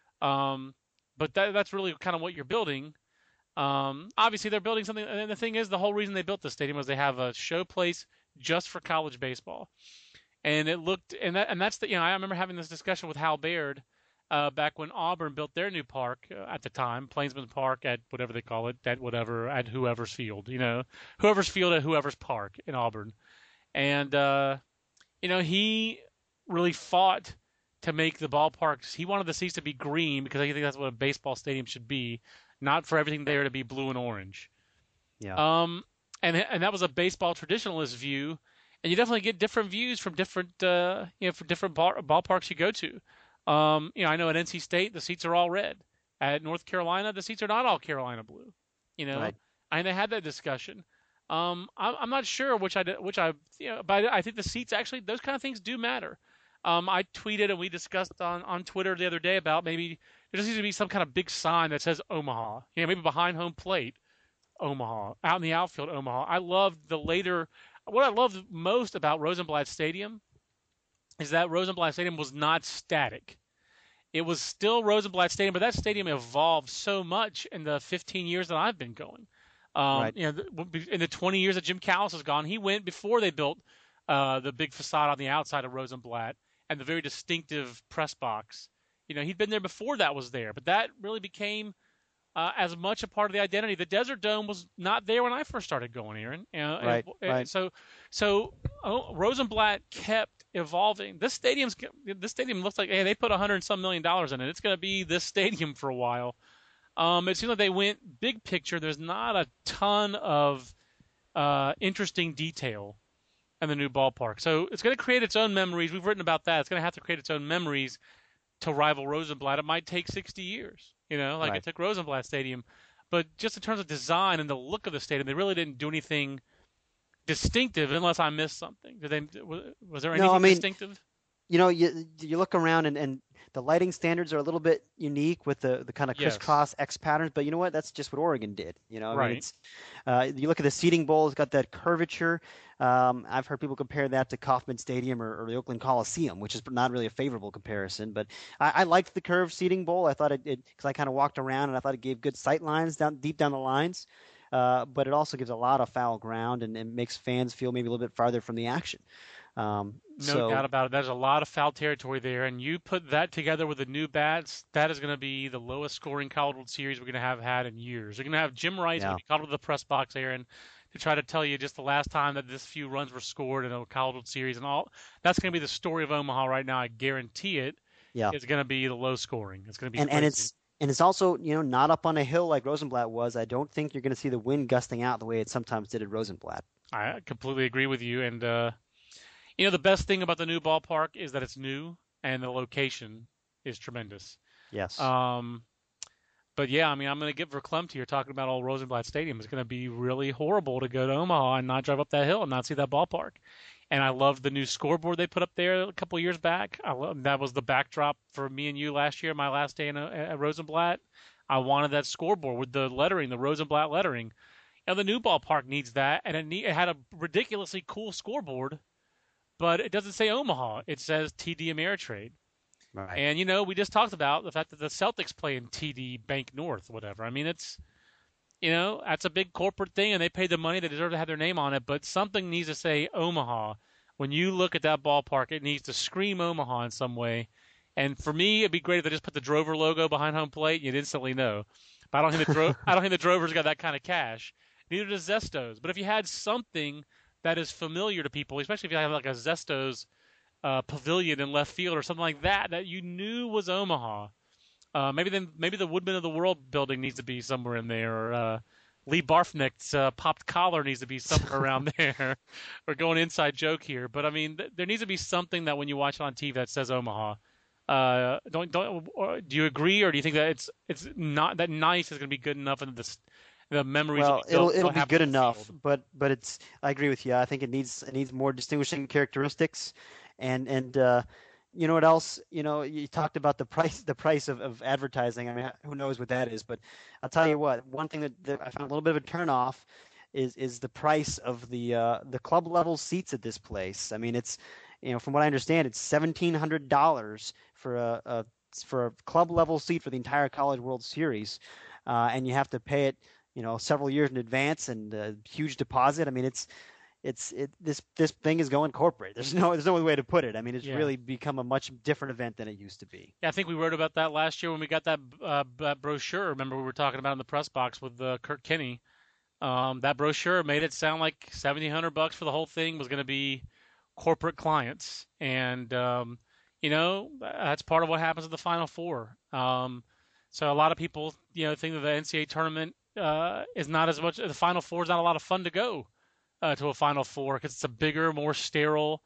but that's really kind of what you're building. Obviously, they're building something, and the thing is, the whole reason they built the stadium was they have a show place just for college baseball, and it looked, and that's I remember having this discussion with Hal Baird back when Auburn built their new park at the time, Plainsman Park at whatever they call it, at whoever's field, whoever's field at whoever's park in Auburn, and he really fought to make the ballparks. He wanted the seats to be green because I think that's what a baseball stadium should be, not for everything there to be blue and orange. Yeah. And that was a baseball traditionalist view, and you definitely get different views from different for different ballparks you go to. I know at NC State the seats are all red. At North Carolina the seats are not all Carolina blue. Right. And they had that discussion. I'm not sure but I think the seats actually, those kind of things do matter. I tweeted and we discussed on Twitter the other day about maybe there just needs to be some kind of big sign that says Omaha. Maybe behind home plate, Omaha, out in the outfield, Omaha. What I loved most about Rosenblatt Stadium is that Rosenblatt Stadium was not static. It was still Rosenblatt Stadium, but that stadium evolved so much in the 15 years that I've been going. Right. In the 20 years that Jim Callis has gone, he went before they built the big facade on the outside of Rosenblatt and the very distinctive press box. He'd been there before that was there, but that really became as much a part of the identity. The Desert Dome was not there when I first started going, Aaron. Right. So Rosenblatt kept evolving. This stadium looks like, hey, they put $100 and some million in it. It's going to be this stadium for a while. It seems like they went big picture. There's not a ton of interesting detail in the new ballpark. So it's going to create its own memories. We've written about that. It's going to have to create its own memories to rival Rosenblatt. It might take 60 years, Right. it took Rosenblatt Stadium. But just in terms of design and the look of the stadium, they really didn't do anything distinctive unless I missed something. Was there anything distinctive? You look around and the lighting standards are a little bit unique with the kind of crisscross X patterns, but you know what? That's just what Oregon did. Right. You look at the seating bowl; it's got that curvature. I've heard people compare that to Kauffman Stadium or the Oakland Coliseum, which is not really a favorable comparison. But I liked the curved seating bowl. I thought it because I kind of walked around and I thought it gave good sight lines deep down the lines. But it also gives a lot of foul ground and makes fans feel maybe a little bit farther from the action. No doubt about it. There's a lot of foul territory there, and you put that together with the new bats, that is going to be the lowest scoring College World Series we're going to have had in years. We're going to have Jim Rice going to be called to the press box, Aaron, to try to tell you just the last time that this few runs were scored in a College World Series and all. That's going to be the story of Omaha right now. I guarantee it. Yeah. It's going to be the low scoring. It's going to be and it's also not up on a hill like Rosenblatt was. I don't think you're going to see the wind gusting out the way it sometimes did at Rosenblatt. I completely agree with you, and the best thing about the new ballpark is that it's new and the location is tremendous. Yes. But yeah, I mean, I'm going to give Verklempt here talking about old Rosenblatt Stadium. It's going to be really horrible to go to Omaha and not drive up that hill and not see that ballpark. And I love the new scoreboard they put up there a couple of years back. That was the backdrop for me and you last year, my last day at Rosenblatt. I wanted that scoreboard with the lettering, the Rosenblatt lettering. And the new ballpark needs that, and it had a ridiculously cool scoreboard, but it doesn't say Omaha. It says TD Ameritrade. Right. And we just talked about the fact that the Celtics play in TD Bank North, whatever. I mean, it's that's a big corporate thing, and they pay the money; they deserve to have their name on it. But something needs to say Omaha. When you look at that ballpark, it needs to scream Omaha in some way. And for me, it'd be great if they just put the Drover logo behind home plate, and you'd instantly know. But I don't think the Drovers got that kind of cash. Neither does Zestos. But if you had something that is familiar to people, especially if you have like a Zestos pavilion in left field or something like that, that you knew was Omaha. Maybe the Woodman of the World building needs to be somewhere in there, or Lee Barfnick's popped collar needs to be somewhere around there. We're going inside joke here, but I mean, there needs to be something that when you watch it on TV that says Omaha. Do you agree, or do you think that it's not that nice is going to be good enough, and the memories? Well, it'll be good enough, field? but I agree with you. I think it needs more distinguishing characteristics, and you know what else? You talked about the price of advertising. I mean, who knows what that is? But I'll tell you what. One thing that I found a little bit of a turnoff is the price of the club level seats at this place. I mean, it's from what I understand, it's $1,700 for a club level seat for the entire College World Series, and you have to pay it several years in advance and a huge deposit. I mean, this thing is going corporate. There's no other way to put it. I mean, it's really become a much different event than it used to be. Yeah, I think we wrote about that last year when we got that brochure. Remember, we were talking about in the press box with Kurt Kinney. That brochure made it sound like $1,700 for the whole thing was going to be corporate clients, and that's part of what happens at the Final Four. So a lot of people think that the NCAA tournament is not as much. The Final Four is not a lot of fun to go to a Final Four because it's a bigger, more sterile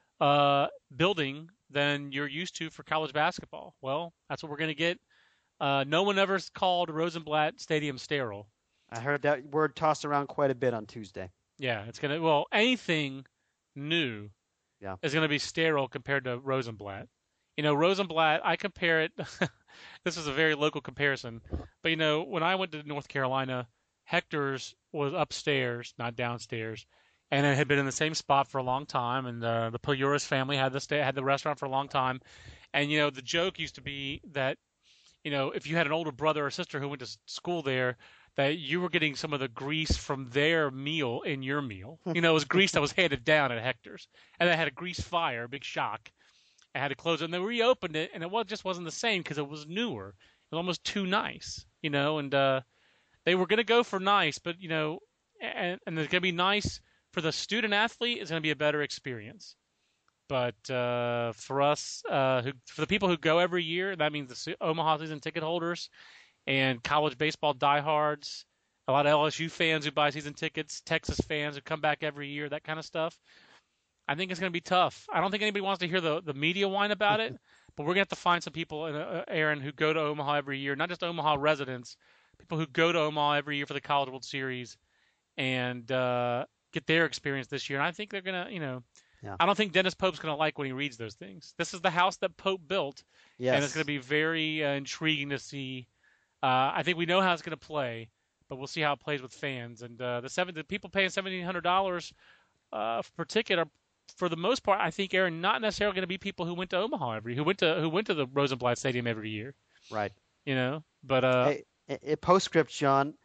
building than you're used to for college basketball. Well, that's what we're going to get. No one ever called Rosenblatt Stadium sterile. I heard that word tossed around quite a bit on Tuesday. Yeah, anything new is going to be sterile compared to Rosenblatt. Rosenblatt, I compare it. This is a very local comparison, but when I went to North Carolina, Hector's was upstairs, not downstairs, and it had been in the same spot for a long time. And the Pujuris family had the restaurant for a long time. And the joke used to be that if you had an older brother or sister who went to school there, that you were getting some of the grease from their meal in your meal. It was grease that was handed down at Hector's, and they had a grease fire, a big shock. I had to close it, and they reopened it, and it just wasn't the same because it was newer. It was almost too nice, and they were going to go for nice, but and it's going to be nice for the student athlete. It's going to be a better experience. But for us, for the people who go every year, that means the Omaha season ticket holders and college baseball diehards, a lot of LSU fans who buy season tickets, Texas fans who come back every year, that kind of stuff. I think it's going to be tough. I don't think anybody wants to hear the media whine about it, but we're going to have to find some people, Aaron, who go to Omaha every year, not just Omaha residents, people who go to Omaha every year for the College World Series and get their experience this year. And I think they're going to, I don't think Dennis Pope's going to like when he reads those things. This is the house that Pope built, and it's going to be very intriguing to see. I think we know how it's going to play, but we'll see how it plays with fans. And the people paying $1,700 per ticket are, for the most part, I think, Aaron, not necessarily going to be people who went to Omaha who went to the Rosenblatt Stadium every year. Right. But a postscript, John.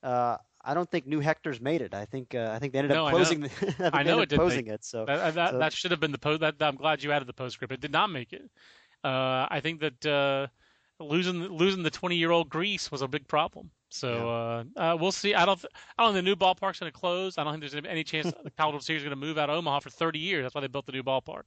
I don't think New Hector's made it. I think they ended up closing. I know it did closing it. So that should have been the post. I'm glad you added the postscript. It did not make it. I think that losing the 20-year-old Grease was a big problem. So we'll see. I don't think the new ballpark's going to close. I don't think there's any chance the College World Series is going to move out of Omaha for 30 years. That's why they built the new ballpark.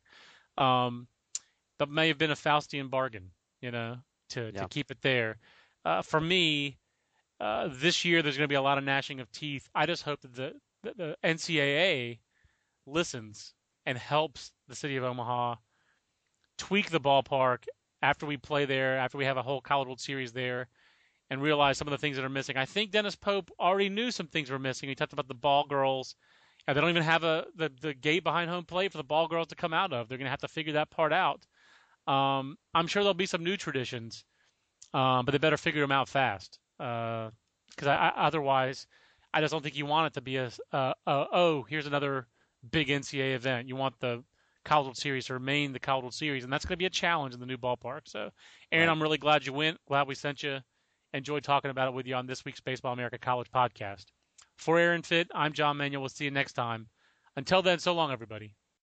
That may have been a Faustian bargain, to keep it there. For me, this year there's going to be a lot of gnashing of teeth. I just hope that the NCAA listens and helps the city of Omaha tweak the ballpark after we play there, after we have a whole College World Series there, and realize some of the things that are missing. I think Dennis Pope already knew some things were missing. He talked about the ball girls. They don't even have the gate behind home plate for the ball girls to come out of. They're going to have to figure that part out. I'm sure there'll be some new traditions, but they better figure them out fast. Because otherwise, I just don't think you want it to be here's another big NCAA event. You want the College World Series to remain the College World Series, and that's going to be a challenge in the new ballpark. So, Aaron, Right. I'm really glad you went. Glad we sent you. Enjoyed talking about it with you on this week's Baseball America College podcast. For Aaron Fitt, I'm John Manuel. We'll see you next time. Until then, so long, everybody.